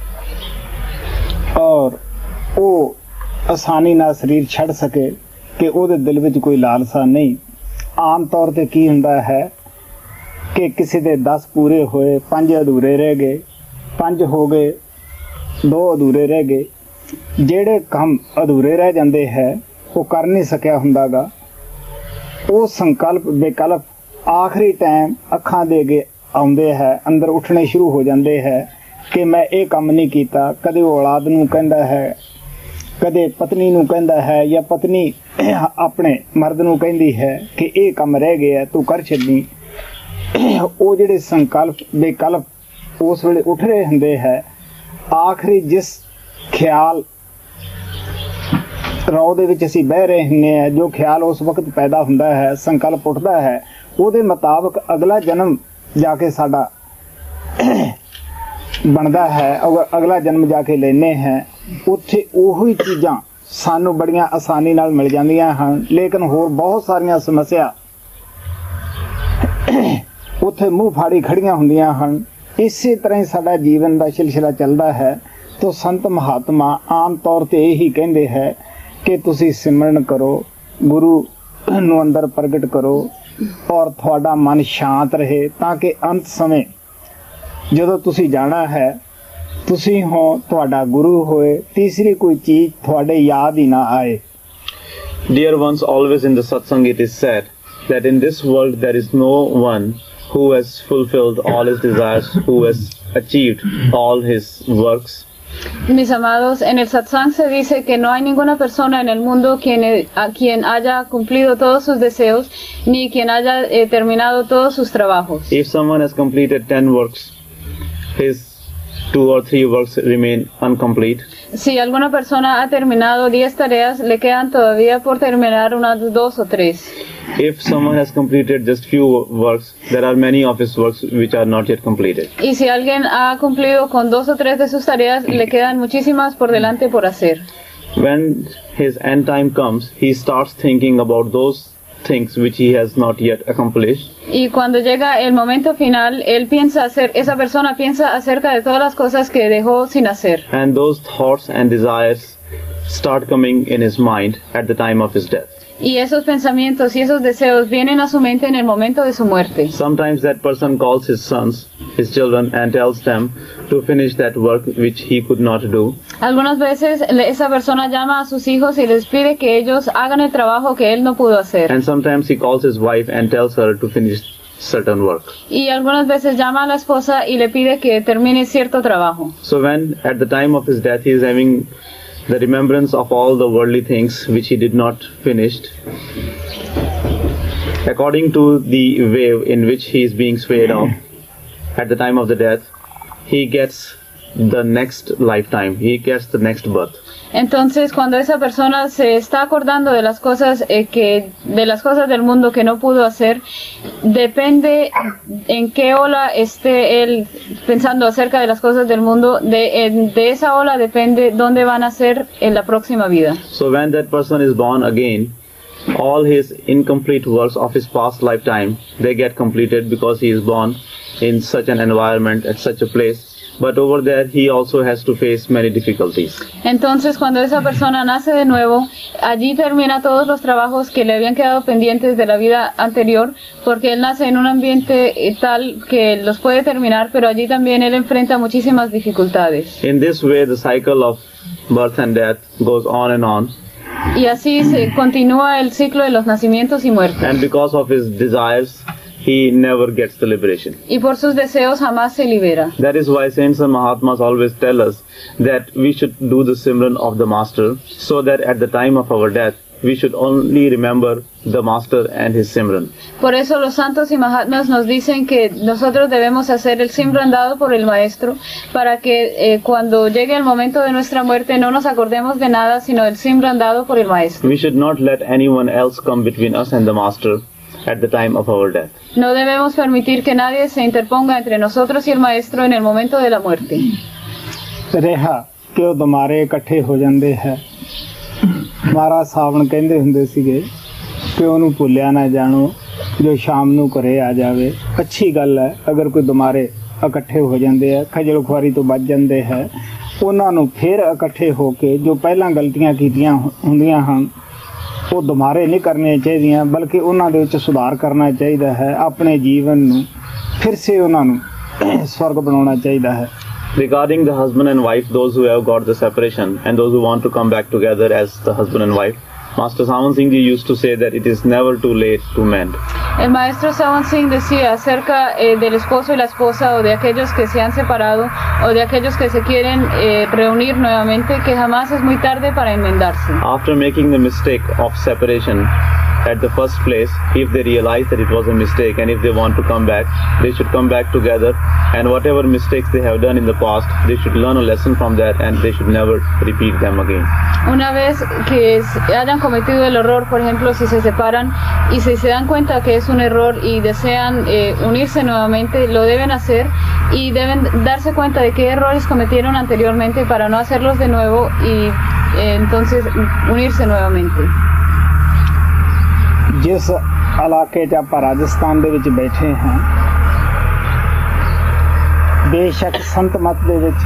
ਔਰ ਉਹ ਆਸਾਨੀ ਨਾਲ ਸਰੀਰ ਛੱਡ ਸਕੇ, ਕਿ ਉਹਦੇ ਦਿਲ ਵਿੱਚ ਕੋਈ ਲਾਲਸਾ ਨਹੀਂ। ਆਮ ਤੌਰ ਤੇ ਕੀ ਹੁੰਦਾ ਹੈ ਕਿ ਕਿਸੇ ਦੇ 10 ਪੂਰੇ ਹੋਏ, 5 ਅਧੂਰੇ ਰਹਿ ਗਏ, 5 ਹੋ ਗਏ, 2 ਅਧੂਰੇ ਰਹਿ ਗਏ। ਜਿਹੜੇ ਕੰਮ ਅਧੂਰੇ ਰਹਿ ਜਾਂਦੇ ਹੈ ਉਹ ਕਰ ਨਹੀਂ ਸਕਿਆ ਹੁੰਦਾਗਾ, ਉਹ ਸੰਕਲਪ ਵਿਕਲਪ ਆਖਰੀ ਟਾਈਮ ਅੱਖਾਂ ਦੇ ਅੱਗੇ ਆਉਂਦੇ ਹੈ, ਅੰਦਰ ਉੱਠਣੇ ਸ਼ੁਰੂ ਹੋ ਜਾਂਦੇ ਹੈ ਕਿ ਮੈਂ ਇਹ ਕੰਮ ਨਹੀਂ ਕੀਤਾ। ਕਦੇ ਉਹ ਔਲਾਦ ਨੂੰ ਕਹਿੰਦਾ ਹੈ, ਕਦੇ ਪਤਨੀ ਨੂੰ ਕਹਿੰਦਾ ਹੈ, ਜਾਂ ਪਤਨੀ ਆਪਣੇ ਮਰਦ ਨੂੰ ਕਹਿੰਦੀ ਹੈ ਕਿ ਇਹ ਕੰਮ ਰਹਿ ਗਿਆ ਤੂੰ ਕਰ ਛੱਡੀ। ਉਹ ਜਿਹੜੇ ਸੰਕਲਪ ਵਿਕਲਪ ਉਸ ਵੇਲੇ ਉੱਠ ਰਹੇ ਹੁੰਦੇ ਹੈ, ਆਖਰੀ ਜਿਸ ਖਿਆਲ ਰੌ ਦੇ ਵਿੱਚ ਅਸੀਂ ਬਹਿ ਰਹੇ ਹੁੰਦੇ ਹਾਂ, ਜੋ ਖਿਆਲ ਉਸ ਵਕਤ ਪੈਦਾ ਹੁੰਦਾ ਹੈ, ਸੰਕਲਪ ਉੱਠਦਾ ਹੈ, ਉਹਦੇ ਮੁਤਾਬਕ ਅਗਲਾ ਜਨਮ ਜਾ ਕੇ ਸਾਡਾ ਬਣਦਾ ਹੈ, ਅਗਲਾ ਜਨਮ ਜਾ ਕੇ ਲੈਂਦੇ ਹਾਂ। ਉੱਥੇ ਉਹੀ ਚੀਜ਼ਾਂ ਸਾਨੂੰ ਬੜੀਆਂ ਆਸਾਨੀ ਨਾਲ ਮਿਲ ਜਾਂਦੀਆਂ ਹਨ, ਲੇਕਿਨ ਹੋਰ ਬਹੁਤ ਸਾਰੀਆਂ ਸਮੱਸਿਆ ਉੱਥੇ ਮੂੰਹ ਫਾੜੀ ਖੜੀਆਂ ਹੁੰਦੀਆਂ ਹਨ। ਇਸੇ ਤਰ੍ਹਾਂ ਹੀ ਸਾਡਾ ਜੀਵਨ ਦਾ ਸਿਲਸਿਲਾ ਚੱਲਦਾ ਹੈ। ਤੋ ਸੰਤ ਮਹਾਤਮਾ ਆਮ ਤੌਰ ਤੇ ਇਹੀ ਕਹਿੰਦੇ ਹੈ ਕਿ ਤੁਸੀਂ ਸਿਮਰਨ ਕਰੋ, ਗੁਰੂ ਨੂੰ ਅੰਦਰ ਪ੍ਰਗਟ ਕਰੋ ਔਰ ਤੁਹਾਡਾ ਮਨ ਸ਼ਾਂਤ ਰਹੇ, ਤਾਂ ਕਿ ਅੰਤ ਸਮੇਂ ਜਦੋਂ ਤੁਸੀਂ ਜਾਣਾ ਹੈ, ਤੁਸੀਂ ਹੋ, ਤੁਹਾਡਾ ਗੁਰੂ ਹੋਏ, ਤੀਸਰੀ ਕੋਈ ਚੀਜ਼ ਤੁਹਾਡੇ ਯਾਦ ਹੀ ਨਾ ਆਏ। Dear ones, always in the satsang it is said that in this world there is no one who has fulfilled all his desires, who has achieved all his works. Mis amados, en el satsang se dice que no hay ninguna persona en el mundo quien haya cumplido todos sus deseos, ni quien haya terminado todos sus trabajos. If someone has completed 10 works, his 2 or 3 works remain incomplete. Si alguna persona ha terminado 10 tareas, le quedan todavía por terminar unas 2 o 3. If someone has completed just few works, there are many of his works which are not yet completed. Y si alguien ha cumplido con 2 o 3 de sus tareas, le quedan muchísimas por delante por hacer. When his end time comes, he starts thinking about those things which he has not yet accomplished. Y cuando llega el momento final, esa persona piensa acerca de todas las cosas que dejó sin hacer. And those thoughts and desires start coming in his mind at the time of his death. Y esos pensamientos y esos deseos vienen a su mente en el momento de su muerte. Sometimes that person calls his sons, his children, and tells them to finish that work which he could not do. Algunas veces esa persona llama a sus hijos y les pide que ellos hagan el trabajo que él no pudo hacer. And sometimes he calls his wife and tells her to finish certain work. Y algunas veces llama a la esposa y le pide que termine cierto trabajo. So when at the time of his death he is having the remembrance of all the worldly things which he did not finish, according to the wave in which he is being swayed off at the time of the death, he gets the next lifetime, he gets the next birth. Entonces, cuando esa persona se está acordando de las cosas del mundo que no pudo hacer, depende en qué ola esté él pensando acerca de las cosas del mundo, de esa ola depende dónde van a ser en la próxima vida. So when that person is born again, all his incomplete works of his past lifetime, they get completed because he is born in such an environment, at such a place. But over there he also has to face many difficulties. Entonces, cuando esa persona nace de nuevo, allí termina todos los trabajos que le habían quedado pendientes de la vida anterior, porque él nace en un ambiente tal que los puede terminar, pero allí también él enfrenta muchísimas dificultades. In this way, the cycle of birth and death goes on and on. Y así se continúa el ciclo de los nacimientos y muertes. And because of his desires, he never gets the liberation. Y por sus deseos jamás se libera. That is why saints and Mahatmas always tell us that we should do the Simran of the Master, so that at the time of our death, we should only remember the Master and his Simran. Por eso los santos y Mahatmas nos dicen que nosotros debemos hacer el Simran dado por el Maestro, para que cuando llegue el momento de nuestra muerte no nos acordemos de nada, sino el Simran dado por el Maestro. We should not let anyone else come between us and the Master at the time of our death. No debemos permitir que nadie se interponga entre nosotros y el Maestro en el momento de la muerte. ਰਿਹਾ ਕਿਉਂ ਦੁਮਾਰੇ ਇਕੱਠੇ ਹੋ ਜਾਂਦੇ ਹੈ। ਮਹਾਰਾਜ ਸਾਵਣ ਕਹਿੰਦੇ ਹੁੰਦੇ ਸੀਗੇ ਕਿ ਉਹਨੂੰ ਭੁੱਲਿਆ ਨਾ ਜਾਣੋ ਜੋ ਸ਼ਾਮ ਨੂੰ ਘਰੇ ਆ ਜਾਵੇ। ਅੱਛੀ ਗੱਲ ਹੈ ਅਗਰ ਕੋਈ ਦੁਮਾਰੇ ਇਕੱਠੇ ਹੋ ਜਾਂਦੇ ਆ, ਖਜਲ ਖੁਆਰੀ ਤੋਂ ਬਚ ਜਾਂਦੇ ਹੈ, ਉਹਨਾਂ ਨੂੰ ਫਿਰ ਇਕੱਠੇ ਹੋ ਕੇ ਜੋ ਪਹਿਲਾਂ ਗਲਤੀਆਂ ਕੀਤੀਆਂ ਹੁੰਦੀਆਂ ਹਨ ਉਹ ਦੁਬਾਰੇ ਨਹੀਂ ਕਰਨੀਆਂ ਚਾਹੀਦੀਆਂ, ਬਲਕਿ ਉਹਨਾਂ ਦੇ ਵਿੱਚ ਸੁਧਾਰ ਕਰਨਾ ਚਾਹੀਦਾ ਹੈ। ਆਪਣੇ ਜੀਵਨ ਨੂੰ ਫਿਰ ਸੇ ਉਹਨਾਂ ਨੂੰ ਸਵਰਗ ਬਣਾਉਣਾ ਚਾਹੀਦਾ ਹੈ। Regarding the husband and wife, those who have got the separation and those who want to come back together as the husband and wife, Master Sawan Singh Ji used to say that it is never too late to mend. El maestro Sawan Singh decía acerca del esposo y la esposa, o de aquellos que se han separado, o de aquellos que se quieren reunir nuevamente, que jamás es muy tarde para enmendarse. After making the mistake of separation at the first place, if they realize that it was a mistake and if they want to come back, they should come back together, and whatever mistakes they have done in the past, they should learn a lesson from that and they should never repeat them again. Una vez que hayan cometido el error, por ejemplo, si se separan y si se dan cuenta que es un error y desean unirse nuevamente, lo deben hacer y deben darse cuenta de qué errores cometieron anteriormente para no hacerlos de nuevo y entonces unirse nuevamente. ਜਿਸ ਇਲਾਕੇ 'ਚ ਆਪਾਂ ਰਾਜਸਥਾਨ ਦੇ ਵਿੱਚ ਬੈਠੇ ਹਾਂ, ਬੇਸ਼ੱਕ ਸੰਤ ਮਤ ਦੇ ਵਿੱਚ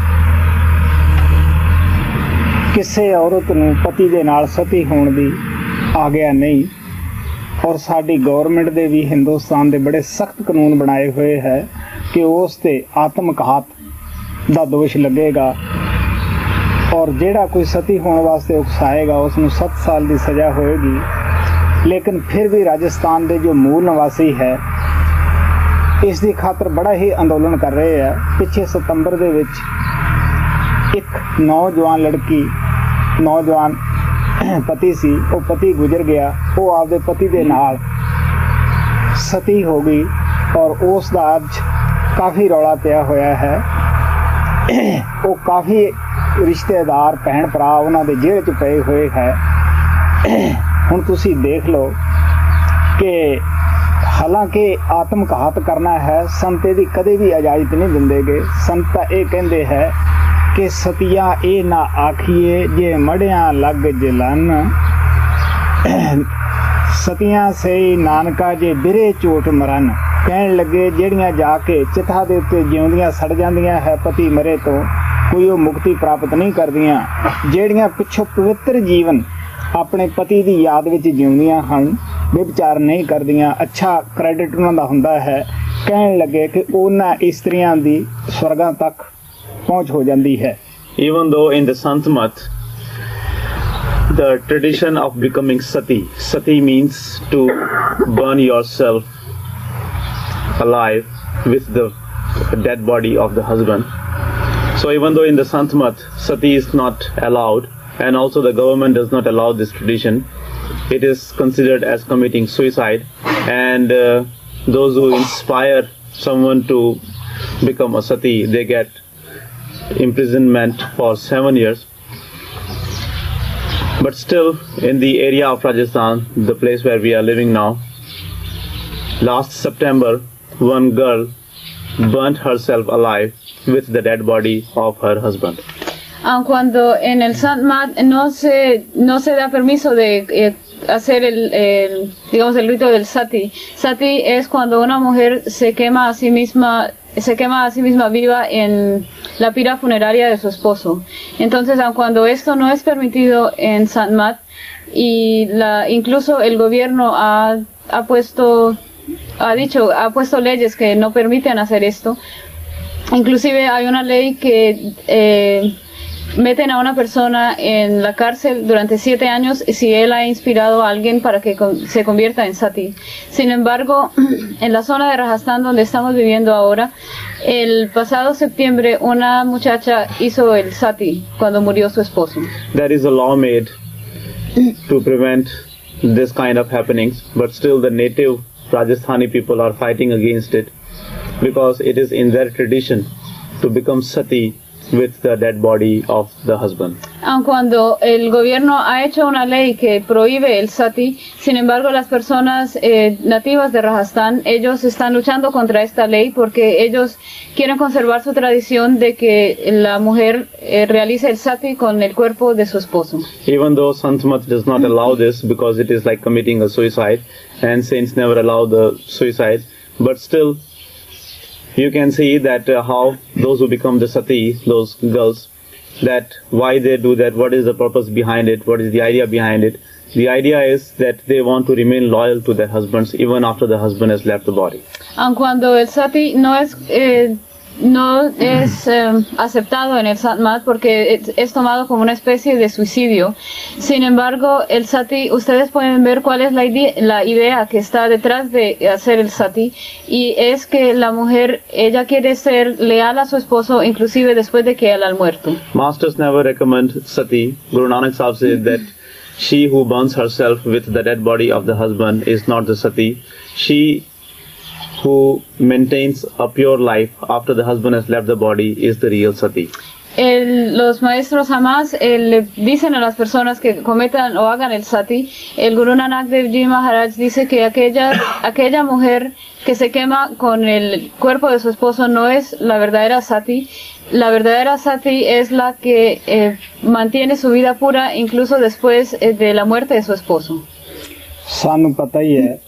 ਕਿਸੇ ਔਰਤ ਨੂੰ ਪਤੀ ਦੇ ਨਾਲ ਸਤੀ ਹੋਣ ਦੀ ਆਗਿਆ ਨਹੀਂ, ਔਰ ਸਾਡੀ ਗਵਰਨਮੈਂਟ ਦੇ ਵੀ ਹਿੰਦੁਸਤਾਨ ਦੇ ਬੜੇ ਸਖਤ ਕਾਨੂੰਨ ਬਣਾਏ ਹੋਏ ਹੈ ਕਿ ਉਸ ਤੇ ਆਤਮਘਾਤ ਦਾ ਦੋਸ਼ ਲੱਗੇਗਾ, ਔਰ ਜਿਹੜਾ ਕੋਈ ਸਤੀ ਹੋਣ ਵਾਸਤੇ ਉਕਸਾਏਗਾ ਉਸ ਨੂੰ 7 ਸਾਲ ਦੀ ਸਜ਼ਾ ਹੋਏਗੀ। लेकिन फिर भी राजस्थान के जो मूल निवासी है इसकी खातर बड़ा ही अंदोलन कर रहे हैं। पिछले सितंबर दे विच एक नौजवान लड़की, नौजवान पति सी, वो पति गुजर गया, वो आपदे पति दे नाल सती हो गई और उस दा अज काफ़ी रौला पिया होया है। वो काफ़ी रिश्तेदार भैन भरा उन्हां दे जेल च पए हुए है। ਹੁਣ ਤੁਸੀਂ ਦੇਖ ਲਓ ਕਿ ਹਾਲਾਂਕਿ ਆਤਮਘਾਤ ਕਰਨਾ ਹੈ, ਸੰਤ ਦੀ ਕਦੇ ਵੀ ਇਜਾਜ਼ਤ ਨਹੀਂ ਦਿੰਦੇਗੇ। ਸੰਤ ਇਹ ਕਹਿੰਦੇ ਹੈ ਕਿ ਸਤੀਆ ਇਹ ਨਾ ਆਖੀਏ ਜੇ ਮੜਿਆਂ ਲੱਗ ਜਲਨ, ਸਤੀਆਂ ਸਹੀ ਨਾਨਕਾ ਜੇ ਬਿਰੇ ਝੂਠ ਮਰਨ ਕਹਿਣ ਲੱਗੇ ਜਿਹੜੀਆਂ ਜਾ ਕੇ ਚਿਤਾ ਦੇ ਉੱਤੇ ਜਿਉਂਦੀਆਂ ਸੜ ਜਾਂਦੀਆਂ ਹੈ ਪਤੀ ਮਰੇ ਤੋਂ ਕੋਈ ਉਹ ਮੁਕਤੀ ਪ੍ਰਾਪਤ ਨਹੀਂ ਕਰਦੀਆਂ ਜਿਹੜੀਆਂ ਪਿੱਛੋਂ ਪਵਿੱਤਰ ਜੀਵਨ ਆਪਣੇ ਪਤੀ ਦੀ ਯਾਦ ਵਿੱਚ ਜਿਉਂਦੀਆਂ ਹਨ ਵਿਚਾਰ ਨਹੀਂ ਕਰਦੀਆਂ ਅੱਛਾ ਕ੍ਰੈਡਿਟ ਉਹਨਾਂ ਦਾ ਹੁੰਦਾ ਹੈ ਕਹਿਣ ਲੱਗੇ ਕਿ ਉਹਨਾਂ ਇਸਤਰੀਆਂ ਦੀ ਸਵਰਗਾਂ ਤੱਕ ਪਹੁੰਚ ਹੋ ਜਾਂਦੀ ਹੈ Even though in the Sant Mat, the tradition of becoming sati means to burn yourself alive with the dead body of the husband. So even though in the Sant Mat, sati is not allowed, and also the government does not allow this tradition, it is considered as committing suicide, and those who inspire someone to become a sati, they get imprisonment for 7 years. But still, in the area of Rajasthan, the place where we are living now, last September, one girl burnt herself alive with the dead body of her husband. Cuando en el Sant Mat no se da permiso de hacer digamos el rito del sati. Sati es cuando una mujer se quema a sí misma viva en la pira funeraria de su esposo. Entonces, aun cuando esto no es permitido en Sant Mat y incluso el gobierno ha puesto leyes que no permiten hacer esto. Inclusive hay una ley que meten a una persona en la cárcel durante 7 años si él ha inspirado a alguien para que se convierta en sati. Sin embargo, en la zona de Rajasthan donde estamos viviendo ahora, el pasado septiembre una muchacha hizo el sati cuando murió su esposo. There is a law made to prevent this kind of happenings, but still the native Rajasthani people are fighting against it because it is in their tradition to become sati with the dead body of the husband. Aun cuando el gobierno ha hecho una ley que prohíbe el sati, sin embargo las personas nativas de Rajasthan, ellos están luchando contra esta ley porque ellos quieren conservar su tradición de que la mujer realice el sati con el cuerpo de su esposo. Even though Sant Mat does not allow this because it is like committing a suicide and saints never allow the suicide, but still you can see that how those who become the sati, those girls, that why they do that, what is the purpose behind it, what is the idea behind it. The idea is that they want to remain loyal to their husbands even after the husband has left the body. Aun cuando el sati no es aceptado en el Sant Mat porque es tomado como una especie de suicidio. Sin embargo, el sati, ustedes pueden ver cuál es la idea que está detrás de hacer el sati, y es que la mujer, ella quiere ser leal a su esposo inclusive después de que él ha muerto. Masters never recommend sati. Guru Nanak Sahib said that she who burns herself with the dead body of the husband is not the sati. She who maintains a pure life after the husband has left the body is the real sati. Los maestros jamás le dicen a las personas que cometan o hagan el sati. El Guru Nanak Dev Ji Maharaj dice que aquella mujer que se quema con el cuerpo de su esposo no es la verdadera sati. La verdadera sati es la que mantiene su vida pura incluso después de la muerte de su esposo. ਸਾਨੂੰ ਪਤਾ ਹੀ ਹੈ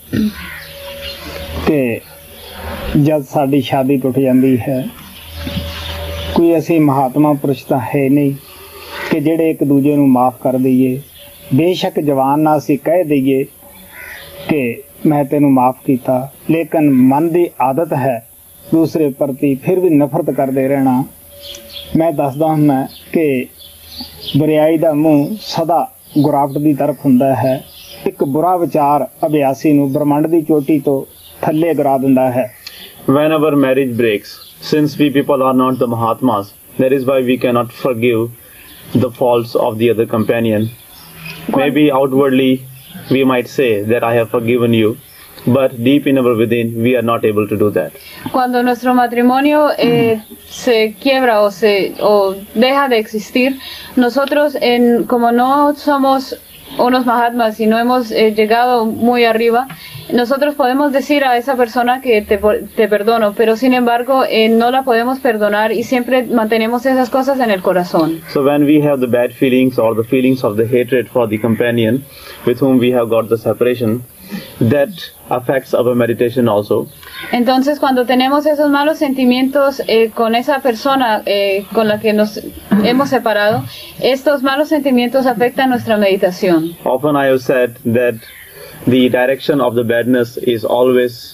ਕਿ ਜਦ ਸਾਡੀ ਸ਼ਾਦੀ ਟੁੱਟ ਜਾਂਦੀ ਹੈ ਕੋਈ ਅਸੀਂ ਮਹਾਤਮਾ ਪੁਰਸ਼ ਤਾਂ ਹੈ ਨਹੀਂ ਕਿ ਜਿਹੜੇ ਇੱਕ ਦੂਜੇ ਨੂੰ ਮਾਫ ਕਰ ਦਈਏ ਬੇਸ਼ੱਕ ਜਵਾਨ ਨਾਲ ਅਸੀਂ ਕਹਿ ਦਈਏ ਕਿ ਮੈਂ ਤੈਨੂੰ ਮਾਫ ਕੀਤਾ ਲੇਕਿਨ ਮਨ ਦੀ ਆਦਤ ਹੈ ਦੂਸਰੇ ਪ੍ਰਤੀ ਫਿਰ ਵੀ ਨਫ਼ਰਤ ਕਰਦੇ ਰਹਿਣਾ ਮੈਂ ਦੱਸਦਾ ਹਾਂ ਕਿ ਬੁਰਾਈ ਦਾ ਮੂੰਹ ਸਦਾ ਗੁਰਾਵਟ ਦੀ ਤਰਫ ਹੁੰਦਾ ਹੈ ਇੱਕ ਬੁਰਾ ਵਿਚਾਰ ਅਭਿਆਸੀ ਨੂੰ ਬ੍ਰਹਮੰਡ ਦੀ ਚੋਟੀ ਤੋਂ ਥੱਲੇ ਗਿਰਾ ਦਿੰਦਾ ਹੈ Whenever marriage breaks, since we people are not the Mahatmas, that is why we cannot forgive the faults of the other companion. Maybe outwardly we might say that I have forgiven you, but deep in our within we are not able to do that. Cuando nuestro matrimonio se quiebra o deja de existir, nosotros como no somos unos Mahatmas y no hemos llegado muy arriba, nosotros podemos decir a esa persona que te perdono, pero sin embargo no la podemos perdonar y siempre mantenemos esas cosas en el corazón. So when we have the bad feelings or the feelings of the hatred for the companion with whom we have got the separation, that affects our meditation also. Entonces, cuando tenemos esos malos sentimientos con esa persona con la que nos hemos separado, estos malos sentimientos afectan nuestra meditación. Often I have said that the direction of the badness is always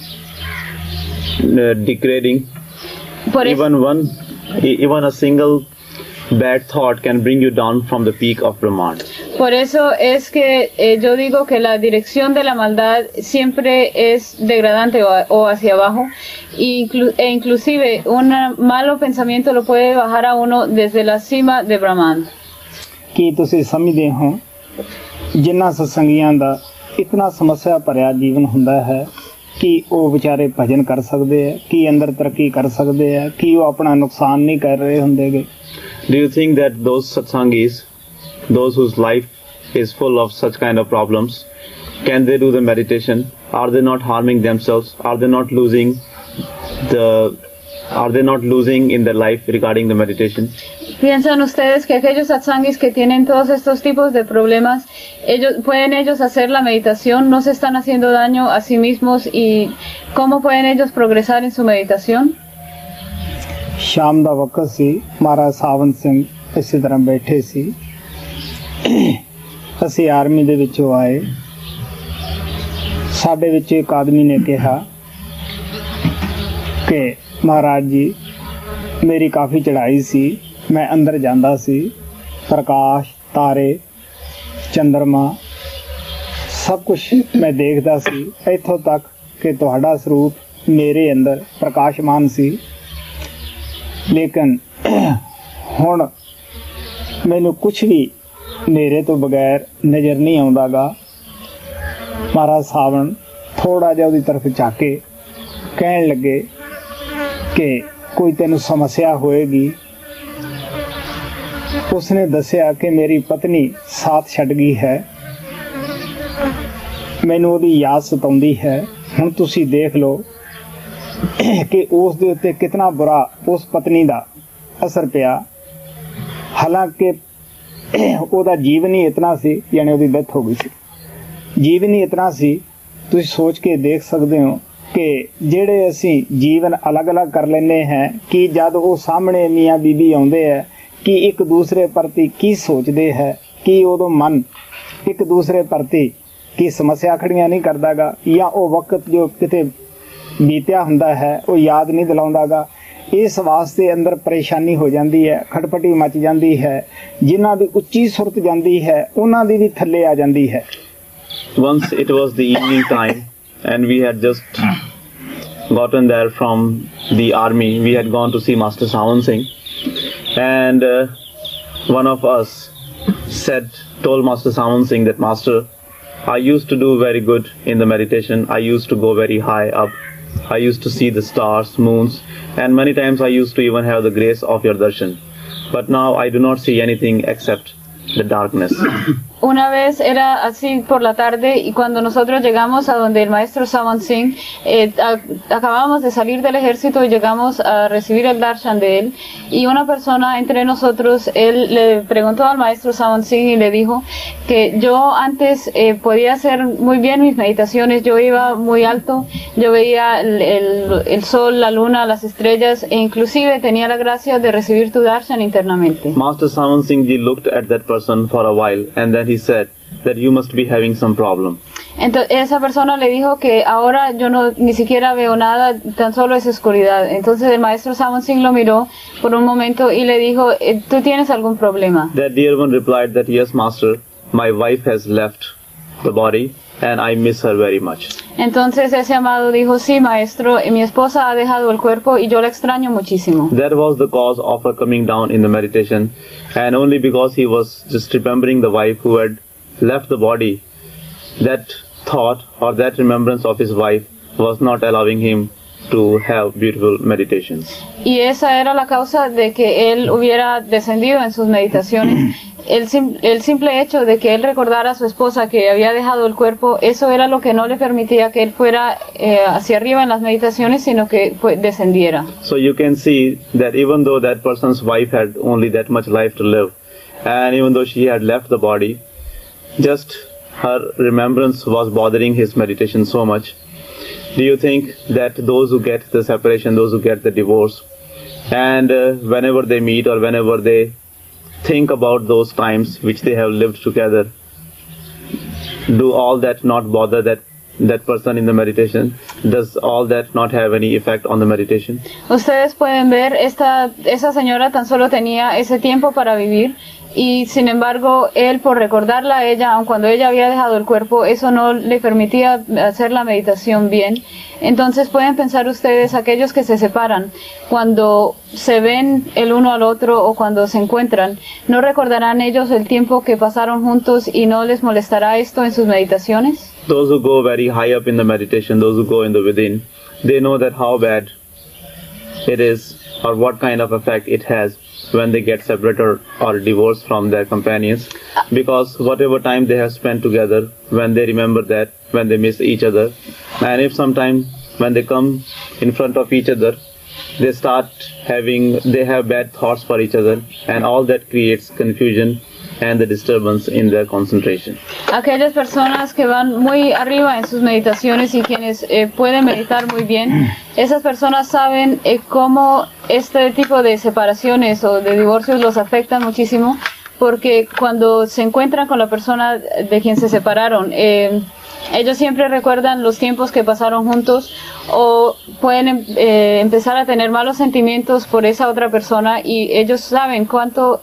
degrading. Por eso, Even a single bad thought can bring you down from the peak of Brahman. por eso es que yo digo que la dirección de la maldad siempre es degradante o hacia abajo, e inclusive un malo pensamiento lo puede bajar a uno desde la cima de Brahman. ਕੀ ਤੁਸੀਂ ਸਮਝਦੇ ਹੋ ਜਿਨ੍ਹਾਂ ਸਤਸੰਗੀਆਂ ਦਾ ਇਤਨਾ ਸਮੱਸਿਆ ਭਰਿਆ ਜੀਵਨ ਹੁੰਦਾ ਹੈ ਕਿ ਉਹ ਵਿਚਾਰੇ ਭਜਨ ਕਰ ਸਕਦੇ ਹੈ, ਕਿ ਅੰਦਰ ਤਰੱਕੀ ਕਰ ਸਕਦੇ ਹੈ, ਕਿ ਉਹ ਆਪਣਾ ਨੁਕਸਾਨ ਨਹੀਂ ਕਰ ਰਹੇ ਹੁੰਦੇਗੇ? Do you think that those satsangis, those whose life is full of such kind of problems, can they do the meditation? Are they not harming themselves? Are they not losing in their life regarding the meditation? ¿Piensan ustedes que aquellos satsangis que tienen todos estos tipos de problemas, pueden ellos hacer la meditación? ¿No se están haciendo daño a sí mismos? ¿Y cómo pueden ellos progresar en su meditación? ਸ਼ਾਮ ਦਾ ਵਕਤ ਸੀ, ਮਹਾਰਾਜ ਸਾਵੰਤ ਸਿੰਘ ਇਸੇ ਤਰ੍ਹਾਂ ਬੈਠੇ ਸੀ। ਅਸੀਂ ਆਰਮੀ ਦੇ ਵਿੱਚੋਂ ਆਏ। ਸਾਡੇ ਵਿੱਚ ਇੱਕ ਆਦਮੀ ਨੇ ਕਿਹਾ ਕਿ ਮਹਾਰਾਜ ਜੀ ਮੇਰੀ ਕਾਫੀ ਚੜ੍ਹਾਈ ਸੀ, ਮੈਂ ਅੰਦਰ ਜਾਂਦਾ ਸੀ, ਪ੍ਰਕਾਸ਼, ਤਾਰੇ, ਚੰਦਰਮਾ ਸਭ ਕੁਝ ਮੈਂ ਦੇਖਦਾ ਸੀ, ਇੱਥੋਂ ਤੱਕ ਕਿ ਤੁਹਾਡਾ ਸਰੂਪ ਮੇਰੇ ਅੰਦਰ ਪ੍ਰਕਾਸ਼ਮਾਨ ਸੀ। ਲੇਕਿਨ ਹੁਣ ਮੈਨੂੰ ਕੁਛ ਵੀ ਮੇਰੇ ਤੋਂ ਬਗੈਰ ਨਜ਼ਰ ਨਹੀਂ ਆਉਂਦਾਗਾ। ਮਹਾਰਾਜ ਸਾਵਣ ਥੋੜਾ ਜਿਹਾ ਉਹਦੀ ਤਰਫ ਝਾਕ ਕੇ ਕਹਿਣ ਲੱਗੇ ਕਿ ਕੋਈ ਤੈਨੂੰ ਸਮੱਸਿਆ ਹੋਏਗੀ। ਉਸਨੇ ਦੱਸਿਆ ਕਿ ਮੇਰੀ ਪਤਨੀ ਸਾਥ ਛੱਡ ਗਈ ਹੈ, ਮੈਨੂੰ ਉਹਦੀ ਯਾਦ ਸਤਾਉਂਦੀ ਹੈ। ਹੁਣ ਤੁਸੀਂ ਦੇਖ ਲਓ ਕਿ ਉਸ ਦੇ ਉੱਤੇ ਕਿਤਨਾ ਬੁਰਾ ਉਸ ਪਤਨੀ ਦਾ ਅਸਰ ਪਿਆ। ਹਾਲਾਂਕਿ ਉਹਦਾ ਜੀਵਨ ਹੀ ਇਤਨਾ ਸੀ, ਯਾਨੀ ਉਹਦੀ ਡੈਥ ਹੋ ਗਈ ਸੀ। ਜੀਵਨ ਹੀ ਇਤਨਾ ਸੀ, ਤੁਸੀਂ ਸੋਚ ਕੇ ਦੇਖ ਸਕਦੇ ਹੋ ਕਿ ਜਿਹੜੇ ਅਸੀਂ ਜੀਵਨ ਅਲੱਗ-ਅਲੱਗ ਕਰ ਲੈਂਦੇ ਹਾਂ ਕਿ ਜਦ ਉਹ ਸਾਹਮਣੇ ਮੀਆਂ ਬੀਬੀ ਆਉਂਦੇ ਹੈ ਕਿ ਇੱਕ ਦੂਸਰੇ ਪ੍ਰਤੀ ਕੀ ਸੋਚਦੇ ਹੈ, ਕਿ ਉਦੋਂ ਮਨ ਇੱਕ ਦੂਸਰੇ ਪ੍ਰਤੀ ਕੀ ਸਮੱਸਿਆ ਖੜੀਆਂ ਨਹੀਂ ਕਰਦਾਗਾ, ਜਾਂ ਉਹ ਵਕਤ ਜੋ ਕਿਤੇ ਬੀਤਿਆ ਹੁੰਦਾ ਹੈ ਉਹ ਯਾਦ ਨਹੀਂ ਦਿਲਾਉਂਦਾਗਾ। ਇਸ ਵਾਸਤੇ ਅੰਦਰ ਪਰੇਸ਼ਾਨੀ ਹੋ ਜਾਂਦੀ ਹੈ, ਖਟਪਟੀ ਮਚ ਜਾਂਦੀ ਹੈ। ਜਿਨ੍ਹਾਂ ਦੀ ਉੱਚੀ ਸੁਰਤ ਜਾਂਦੀ ਹੈ ਉਹਨਾਂ ਦੀ ਵੀ ਥੱਲੇ ਆ ਜਾਂਦੀ ਹੈ। Once it was the evening time and we had just gotten there from the army. We had gone to see Master Sawan Singh, and one of us told Master Sawan Singh that, Master, I used to do very good in the meditation. I used to go very high up. I used to see the stars, moons, and many times I used to even have the grace of your darshan. But now I do not see anything except the darkness. Una vez era así por la tarde y cuando nosotros llegamos a donde el maestro Sawan Singh, acabamos de salir del ejército y llegamos a recibir el darshan de él, y una persona entre nosotros, él le preguntó al maestro Sawan Singh y le dijo que yo antes podía hacer muy bien mis meditaciones, yo iba muy alto, yo veía el sol, la luna, las estrellas, e inclusive tenía la gracia de recibir tu darshan internamente. Master Sawan Singh ji looked at that person for a while, and then he said that you must be having some problem. Entonces esa persona le dijo que ahora yo ni siquiera veo nada, tan solo es oscuridad. Entonces el maestro Sawan Singh lo miró por un momento y le dijo, ¿tú tienes algún problema? That dear one replied that, yes, Master, my wife has left the body and I miss her very much. Entonces ese amado dijo, sí, maestro, mi esposa ha dejado el cuerpo y yo la extraño muchísimo. That was the cause of her coming down in the meditation, and only because he was just remembering the wife who had left the body, that thought or that remembrance of his wife was not allowing him to have beautiful meditations. Y esa era la causa de que él hubiera descendido en sus meditaciones. El simple hecho de que él recordara a su esposa que había dejado el cuerpo, eso era lo que no le permitía que él fuera hacia arriba en las meditaciones, sino que descendiera. So you can see that even though that person's wife had only that much life to live, and even though she had left the body, just her remembrance was bothering his meditation so much. Do you think that those who get the separation, those who get the divorce, and whenever they meet or whenever they think about those times which they have lived together, do all that not bother that person in the meditation? Does all that not have any effect on the meditation? Ustedes pueden ver, esa señora tan solo tenía ese tiempo para vivir y sin embargo él, por recordarla a ella, aun cuando ella había dejado el cuerpo, eso no le permitía hacer la meditación bien. Entonces pueden pensar ustedes, aquellos que se separan, cuando se ven el uno al otro o cuando se encuentran, ¿no recordarán ellos el tiempo que pasaron juntos y no les molestará esto en sus meditaciones? Those who go very high up in the meditation, those who go in the within, they know that how bad it is or what kind of effect it has when they get separated or divorced from their companions, because whatever time they have spent together, when they remember that, when they miss each other, and if sometime when they come in front of each other, they have bad thoughts for each other, and all that creates confusion and the disturbance in their concentration. Aquellas personas que van muy arriba en sus meditaciones y quienes pueden meditar muy bien, esas personas saben cómo este tipo de separaciones o de divorcios los afectan muchísimo, porque cuando se encuentran con la persona de quien se separaron, ellos siempre recuerdan los tiempos que pasaron juntos o pueden empezar a tener malos sentimientos por esa otra persona, y ellos saben cuánto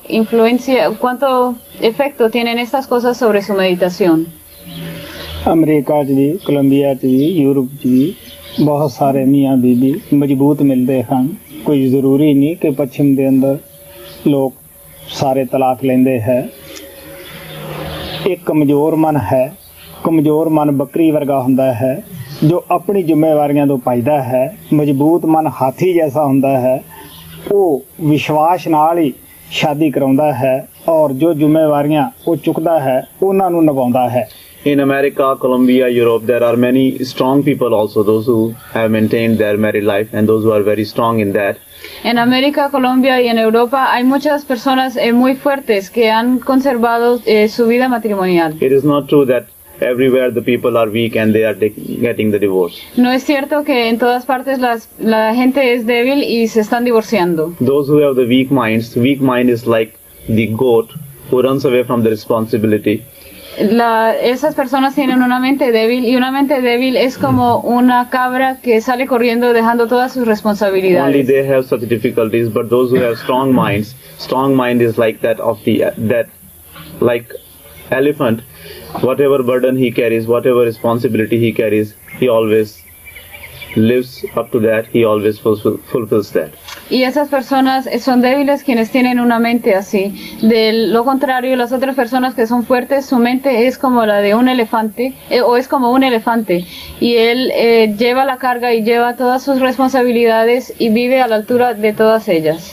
efecto tienen estas cosas sobre su meditación. America च भी कोलंबिया च भी यूरोप च भी बहुत सारे मियाँ बीबी मजबूत मिलते हैं। कोई ज़रूरी नहीं कि पश्चिम के अंदर लोग सारे तलाक लेंदे हैं। एक कमज़ोर मन है, कमज़ोर मन बकरी वर्गा हुंदा है जो अपनी जिम्मेवारियां तो पाइदा है। मजबूत मन हाथी जैसा हुंदा है, वो विश्वास नाल ही शादी कराउंदा है और जो जिम्मेवारियां वो चुकदा है उन्हां नूं निभाउंदा है। In America, Colombia, Europe, there are many strong people also, those who have maintained their married life and those who are very strong in that. En América, Colombia y en Europa hay muchas personas muy fuertes que han conservado su vida matrimonial. It is not true that everywhere the people are weak and they are getting the divorce. No es cierto que en todas partes la gente es débil y se están divorciando. Those who have the weak mind is like the goat who runs away from the responsibility. Esas personas tienen una mente débil, y una mente débil es como una cabra que sale corriendo dejando todas sus responsabilidades. Only they have such difficulties, but those who have strong mind is like that like elephant. Whatever burden he carries, whatever responsibility he carries, he always lives up to that, he always fulfills that. Y esas personas son débiles quienes tienen una mente así. De lo contrario, las otras personas que son fuertes, su mente es como la de un elefante, o es como un elefante, y él lleva la carga y lleva todas sus responsabilidades y vive a la altura de todas ellas.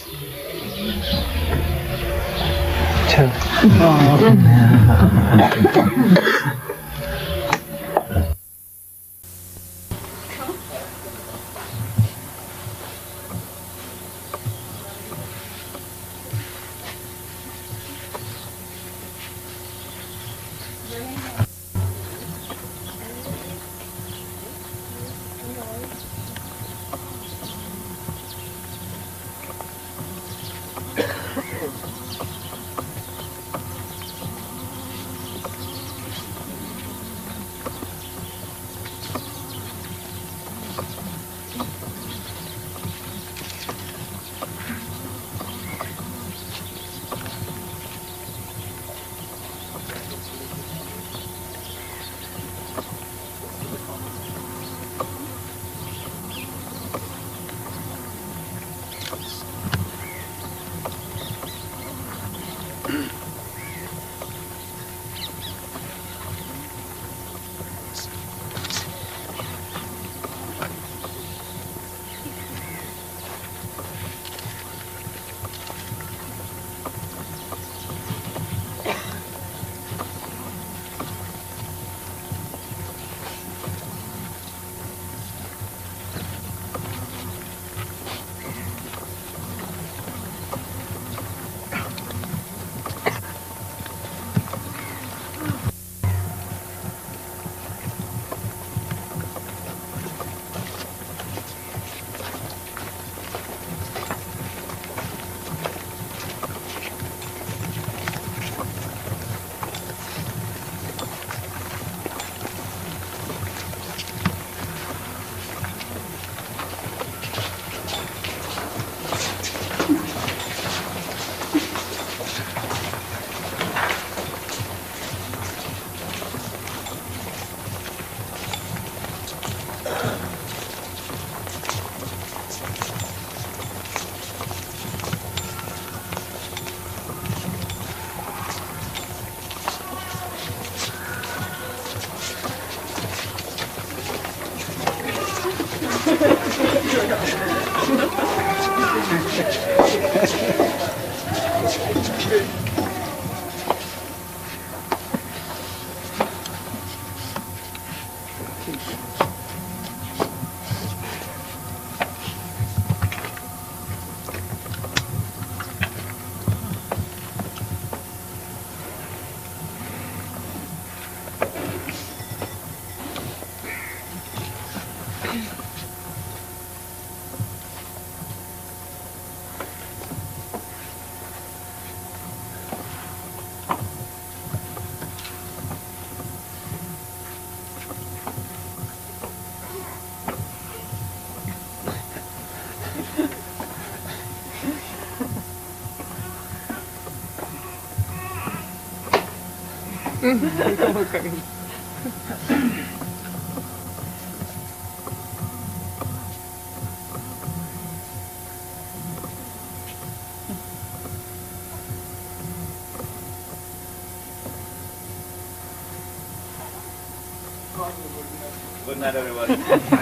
Good night, everybody.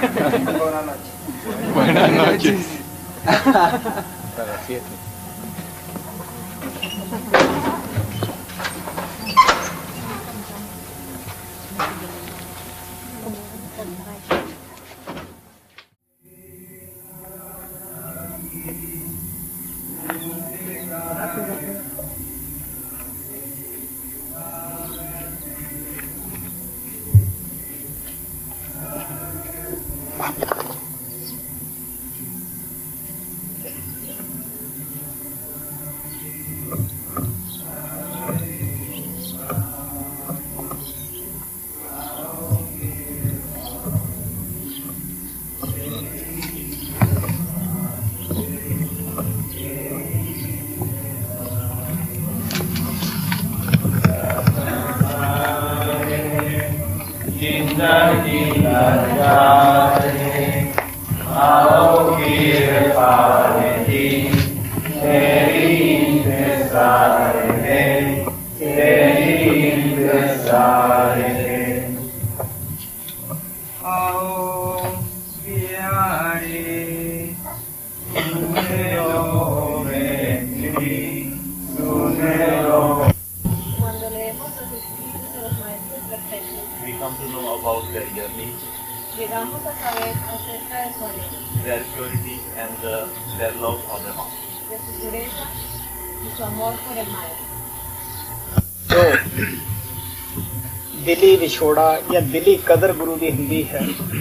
Buenas noches. Cuando leemos los escritos de los maestros perfectos, We come to know about their journey, llegamos a saber acerca de su alegría, their purity, and their love for the master. de su pureza y su amor por el maestro. ਜੋ ਦਿਲੀ ਵਿਛੋੜਾ ਜਾਂ ਦਿਲੀ ਕਦਰ ਗੁਰੂ ਦੀ ਹੁੰਦੀ ਹੈ,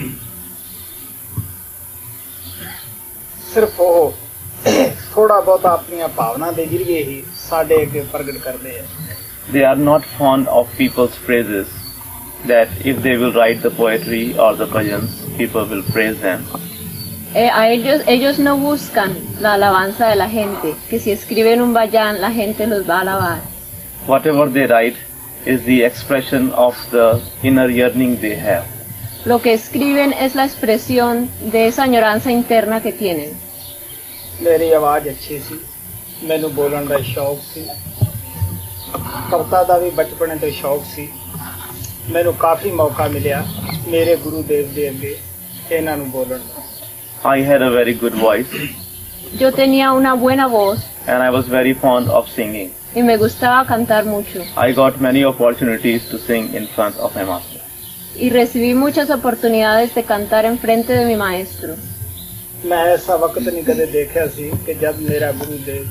ਸਿਰਫ ਉਹ ਥੋੜਾ ਬਹੁਤਾ ਆਪਣੀਆਂ ਭਾਵਨਾ ਦੇ ਜ਼ਰੀਏ ਹੀ ਸਾਡੇ ਅੱਗੇ ਪ੍ਰਗਟ ਕਰਦੇ ਆ। They are not fond of people's praises, that if they will write the poetry or the bhajans, people will praise them. Ellos no buscan la alabanza de la gente, que si escriben un bhajan la gente los va a alabar. Whatever they write is the expression of the inner yearning they have. Lo que escriben es la expresión de esa añoranza interna que tienen. ਮੇਰੀ ਆਵਾਜ਼ ਅੱਛੀ ਸੀ, ਮੈਨੂੰ ਬੋਲਣ ਦਾ ਸ਼ੌਕ ਸੀ, ਕਵਿਤਾ ਦਾ ਵੀ ਬਚਪਨ ਤੋਂ ਸ਼ੌਕ ਸੀ। ਮੈਨੂੰ ਕਾਫੀ ਮੌਕਾ ਮਿਲਿਆ ਮੇਰੇ ਗੁਰੂ ਦੇਵ ਦੇ ਅੱਗੇ ਇਹਨਾਂ ਨੂੰ ਬੋਲਣ ਦਾ। I had a very good voice Yo tenía una buena voz and I was very fond of singing. y me gustaba cantar mucho. I got many opportunities to sing in front of my master. Y recibí muchas oportunidades de cantar en frente de mi maestro. ਮੈਂ ਐਸਾ ਵਕਤ ਨਹੀਂ ਕਦੇ ਦੇਖਿਆ ਸੀ ਕਿ ਜਦ ਮੇਰਾ ਗੁਰੂ ਦੇਵ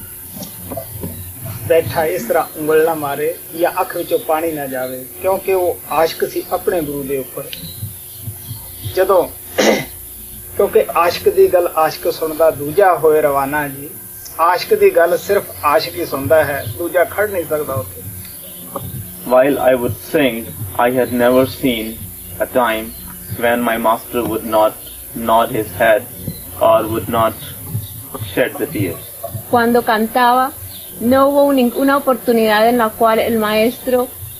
ਬੈਠਾ ਇਸ ਤਰ੍ਹਾਂ ਉਂਗਲ ਨਾ ਮਾਰੇ ਜਾਂ ਅੱਖ ਵਿੱਚੋਂ ਪਾਣੀ ਨਾ ਜਾਵੇ, ਕਿਉਂਕਿ ਉਹ ਆਸ਼ਕ ਸੀ ਆਪਣੇ ਗੁਰੂ ਦੇ ਉੱਪਰ। ਜਦੋਂ ਕਿਉਂਕਿ ਆਸ਼ਕ ਦੀ ਗੱਲ ਆਸ਼ਕ ਸੁਣਦਾ, ਦੂਜਾ ਹੋਏ ਰਵਾਨਾ ਜੀ। ਆਸ਼ਕ ਦੀ ਗੱਲ ਸਿਰਫ ਆਸ਼ਕ ਹੀ ਸੁਣਦਾ ਹੈ, ਦੂਜਾ ਖੜ ਨਹੀਂ ਸਕਦਾ ਉੱਥੇ। While I would sing, I had never seen a time when my master would not nod his head or would not shed the tears. Cuando cantaba, no hubo ninguna oportunidad en la cual el maestro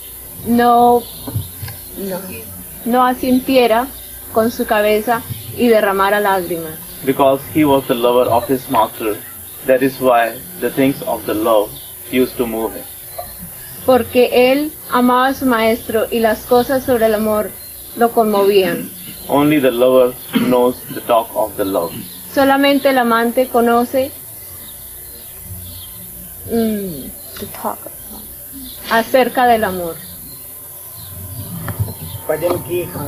no asintiera con su cabeza y derramara lágrimas. Because he was the lover of his master, that is why the things of the love used to move him. Porque él amaba a su maestro y las cosas sobre el amor lo conmovían. Only the lover knows the talk of the love. Solamente el amante conoce acerca del amor. ਭਜਨ ਕੀ ਖਾਂ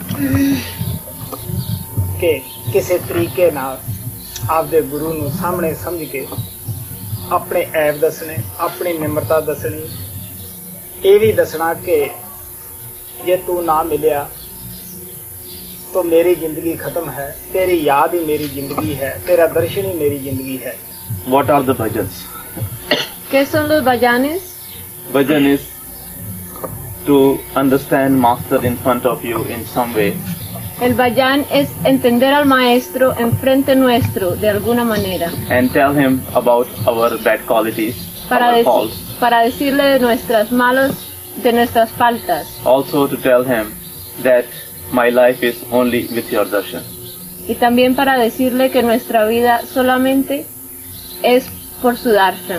ਕਿ ਕਿਸੇ ਤਰੀਕੇ ਨਾਲ ਆਪਦੇ ਗੁਰੂ ਨੂੰ ਸਾਹਮਣੇ ਸਮਝ ਕੇ ਆਪਣੇ ਐਬ ਦੱਸਣੇ, ਆਪਣੀ ਨਿਮਰਤਾ ਦੱਸਣੀ, ਇਹ ਵੀ ਦੱਸਣਾ ਕਿ ਜੇ ਤੂੰ ਨਾ ਮਿਲਿਆ तो मेरी जिंदगी खत्म है, तेरी याद ही मेरी जिंदगी है, तेरा दर्शन ही मेरी जिंदगी है। What are the bhajans? ¿Qué son los bhajanes? Bhajan is to understand master in front of you in some way. El bhajan es entender al maestro enfrente nuestro de alguna manera. And tell him about our bad qualities, our faults. Para decirle de nuestros malos de nuestras faltas. Also to tell him that my life is only with your darshan. Y también para decirle que nuestra vida solamente es por su darshan.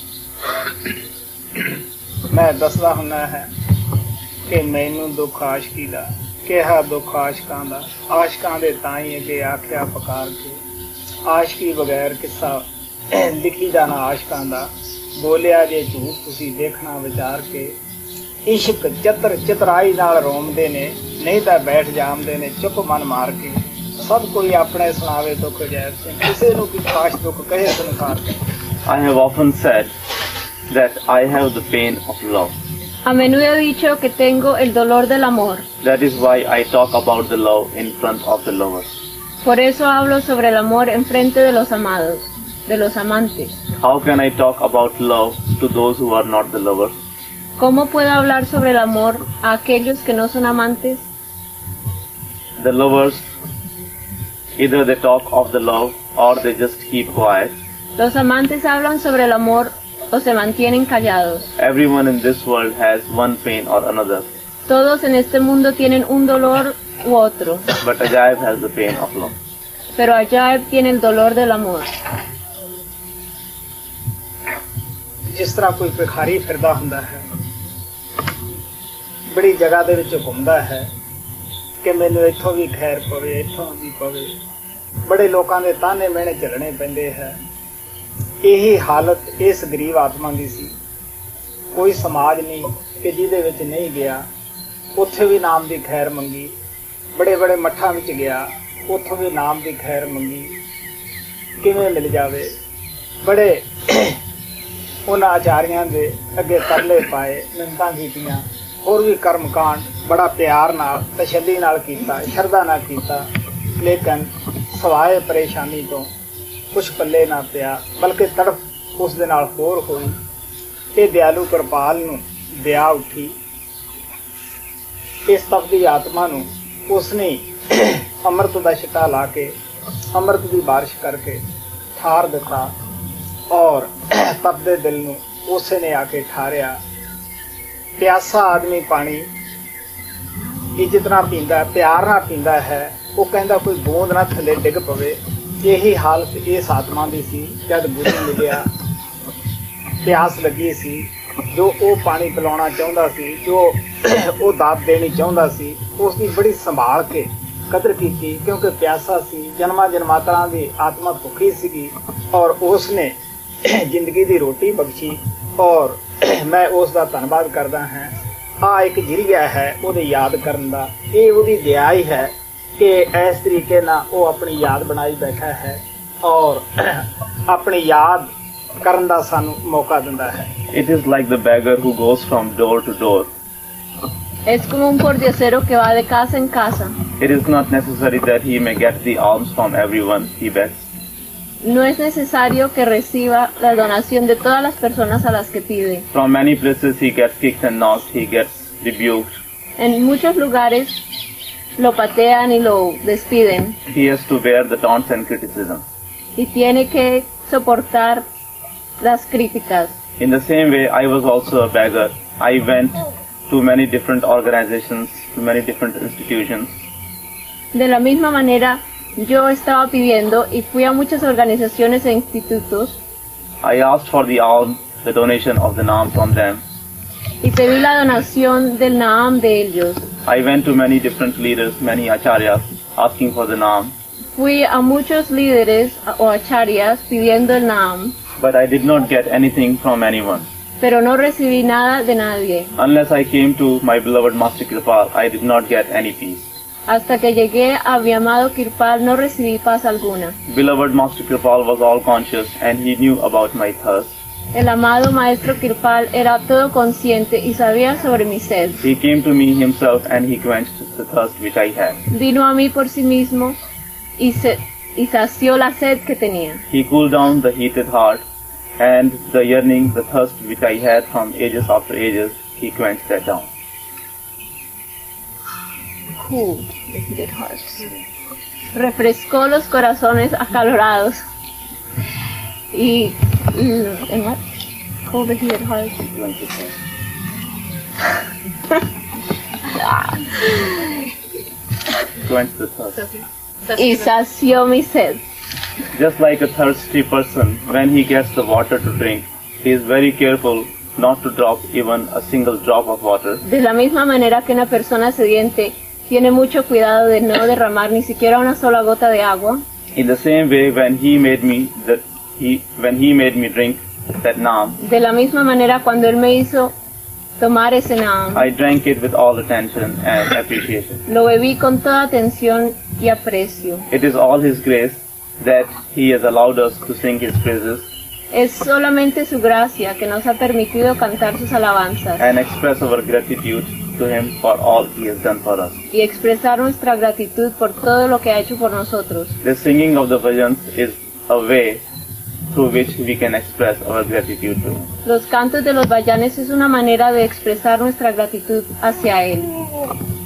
मैं दसदा हुंदा है कि मैनू दुख आशकी दा किहा दुख आशकां दा आशकां दे ताई अगे आख्या पकार के आशकी बगैर किस्सा लिखी जाना आशकां दा बोलिया जे झूठ तुसी देखना विचार के इश्क चतर चतराई नाल रोमदे ने नहीं तां बैठ जामदे ने चुप मन मार के सब कोई अपने सुनावे दुख जैब सिंह किसे नू की खास दुख कहे संसार के I have often said that I have the pain of love. A menudo he dicho que tengo el dolor del amor. That is why I talk about the love in front of the lovers. Por eso hablo sobre el amor en frente de los amados, de los amantes. How can I talk about love to those who are not the lovers? ¿Cómo puedo hablar sobre el amor a aquellos que no son amantes? The lovers, either they talk of the love or they just keep quiet. Los amantes hablan sobre el amor o se mantienen callados. Everyone in this world has one pain or another, Todos en este mundo tienen un dolor u otro, but Ajaib has the pain of love. pero Ajaib tiene el dolor del amor. ਜਿਸ ਤਰ੍ਹਾਂ ਕੋਈ ਭਿਖਾਰੀ ਫਿਰਦਾ ਹੁੰਦਾ ਹੈ ਬੜੀ ਜਗ੍ਹਾ ਦੇ ਵਿੱਚ ਘੁੰਮਦਾ ਹੈ ਕਿ ਮੈਨੂੰ ਇੱਥੋਂ ਵੀ ਖੈਰ ਪਵੇ ਇੱਥੋਂ ਵੀ ਪਵੇ ਬੜੇ ਲੋਕਾਂ ਦੇ ਤਾਨੇ ਮਿਹਣੇ ਝੱਲਣੇ ਪੈਂਦੇ ਹੈ ਇਹੀ ਹਾਲਤ ਇਸ ਗਰੀਬ ਆਤਮਾ ਦੀ ਸੀ ਕੋਈ ਸਮਾਜ ਨਹੀਂ ਕਿ ਜਿਹਦੇ ਵਿੱਚ ਨਹੀਂ ਗਿਆ ਉੱਥੇ ਵੀ ਨਾਮ ਦੀ ਖੈਰ ਮੰਗੀ ਬੜੇ ਬੜੇ ਮੱਠਾਂ ਵਿੱਚ ਗਿਆ ਉੱਥੋਂ ਵੀ ਨਾਮ ਦੀ ਖੈਰ ਮੰਗੀ ਕਿਵੇਂ ਮਿਲ ਜਾਵੇ ਬੜੇ ਉਹਨਾਂ ਆਚਾਰੀਆਂ ਦੇ ਅੱਗੇ ਤਰਲੇ ਪਾਏ ਮਿੰਨਤਾਂ ਕੀਤੀਆਂ ਹੋਰ ਵੀ ਕਰਮਕਾਂਡ ਬੜਾ ਪਿਆਰ ਨਾਲ ਤਸੱਲੀ ਨਾਲ ਕੀਤਾ ਸ਼ਰਧਾ ਨਾਲ ਕੀਤਾ ਲੇਕਿਨ ਸਵਾਏ ਪਰੇਸ਼ਾਨੀ ਤੋਂ ਕੁਛ ਪੱਲੇ ਨਾ ਪਿਆ ਬਲਕਿ ਤੜਫ ਉਸ ਦੇ ਨਾਲ ਹੋਰ ਹੋਈ ਇਹ ਦਿਆਲੂ ਕਿਰਪਾਲ ਨੂੰ ਦਇਆ ਉੱਠੀ ਇਸ ਤਪਦੀ ਆਤਮਾ ਨੂੰ ਉਸਨੇ ਅੰਮ੍ਰਿਤ ਦਾ ਛਿੱਟਾ ਲਾ ਕੇ ਅੰਮ੍ਰਿਤ ਦੀ ਬਾਰਿਸ਼ ਕਰਕੇ ਠਾਰ ਦਿੱਤਾ और तपदे दिल नू उसे ने आके ठारिया प्यासा आदमी पानी इज्जत ना पींदा प्यार ना पींदा है वो कहंदा कोई बूंद ना थले डिग पवे यही हालत इस आत्मा दी सी जद गुरु मिलिया प्यास लगी सी जो वो पानी पिलाउणा चाहुंदा सी जो वो दात देनी चाहुंदा सी उसकी बड़ी संभाल के कदर की क्योंकि प्यासा सी जन्मा जन्मांतरां दी आत्मा भुखी सीगी और उसने जिंदगी दी रोटी बख्शी और मैं उसका धन्नवाद करदा हां आ एक जरिया है उहदे याद करन दा ये उहदी दया ही है कि इस तरीके नाल वो अपनी याद बनाई बैठा है और अपनी याद करन दा सानू मौका दिंदा है It is like the beggar who goes from door to door. Es como un pordiosero que va de casa en casa. It is not necessary that he may get the alms from everyone he begs. No es necesario que reciba la donación de todas las personas a las que pide. From many places he gets kicked and knocked, he gets rebuked. En muchos lugares lo patean y lo despiden He has to bear the taunts and criticism. y tiene que soportar las críticas. In the same way, I was also a beggar. I went to many different organizations, to many different institutions. De la misma manera, yo estaba pidiendo y fui a muchas organizaciones e institutos I asked for the alms, the donation of the Naam from them. y pedí la donación del Naam de ellos. I went to many different leaders, many acharyas, asking for the Naam. Fui a muchos líderes o acharyas pidiendo el Naam, But I did not get anything from anyone. pero no recibí nada de nadie. Unless I came to my beloved Master Kripal, I did not get any peace. Hasta que llegué a mi amado Kirpal no recibí paz alguna. Beloved Master Kripal was all conscious and he knew about my thirst. El amado maestro Kirpal era todo consciente y sabía sobre mi sed. He came to me himself and he quenched the thirst which I had. Vino a mí por sí mismo y sació la sed que tenía. He cooled down the heated heart and the yearning, the thirst which I had from ages after ages, he quenched that down. Cool the heated hearts. Refrescó los corazones acalorados. ¿En what? Cool the heated hearts. Quenched the thirst. Y sació mi sed. Just like a thirsty person, when he gets the water to drink, he is very careful not to drop even a single drop of water. De la misma manera que una persona sediente tiene mucho cuidado de no derramar ni siquiera una sola gota de agua. In the same way, when he made me drink that naam, De la misma manera cuando él me hizo tomar ese naam, I drank it with all attention and appreciation. lo bebí con toda atención y aprecio. It is all His grace that He has allowed us to sing His praises Es solamente su gracia que nos ha permitido cantar sus alabanzas and express our gratitude to Him for all He has done for us. y expresar nuestra gratitud por todo lo que ha hecho por nosotros. The singing of the bhajans is a way through which we can express our gratitude to Him. Los cantos de los vayanes es una manera de expresar nuestra gratitud hacia él.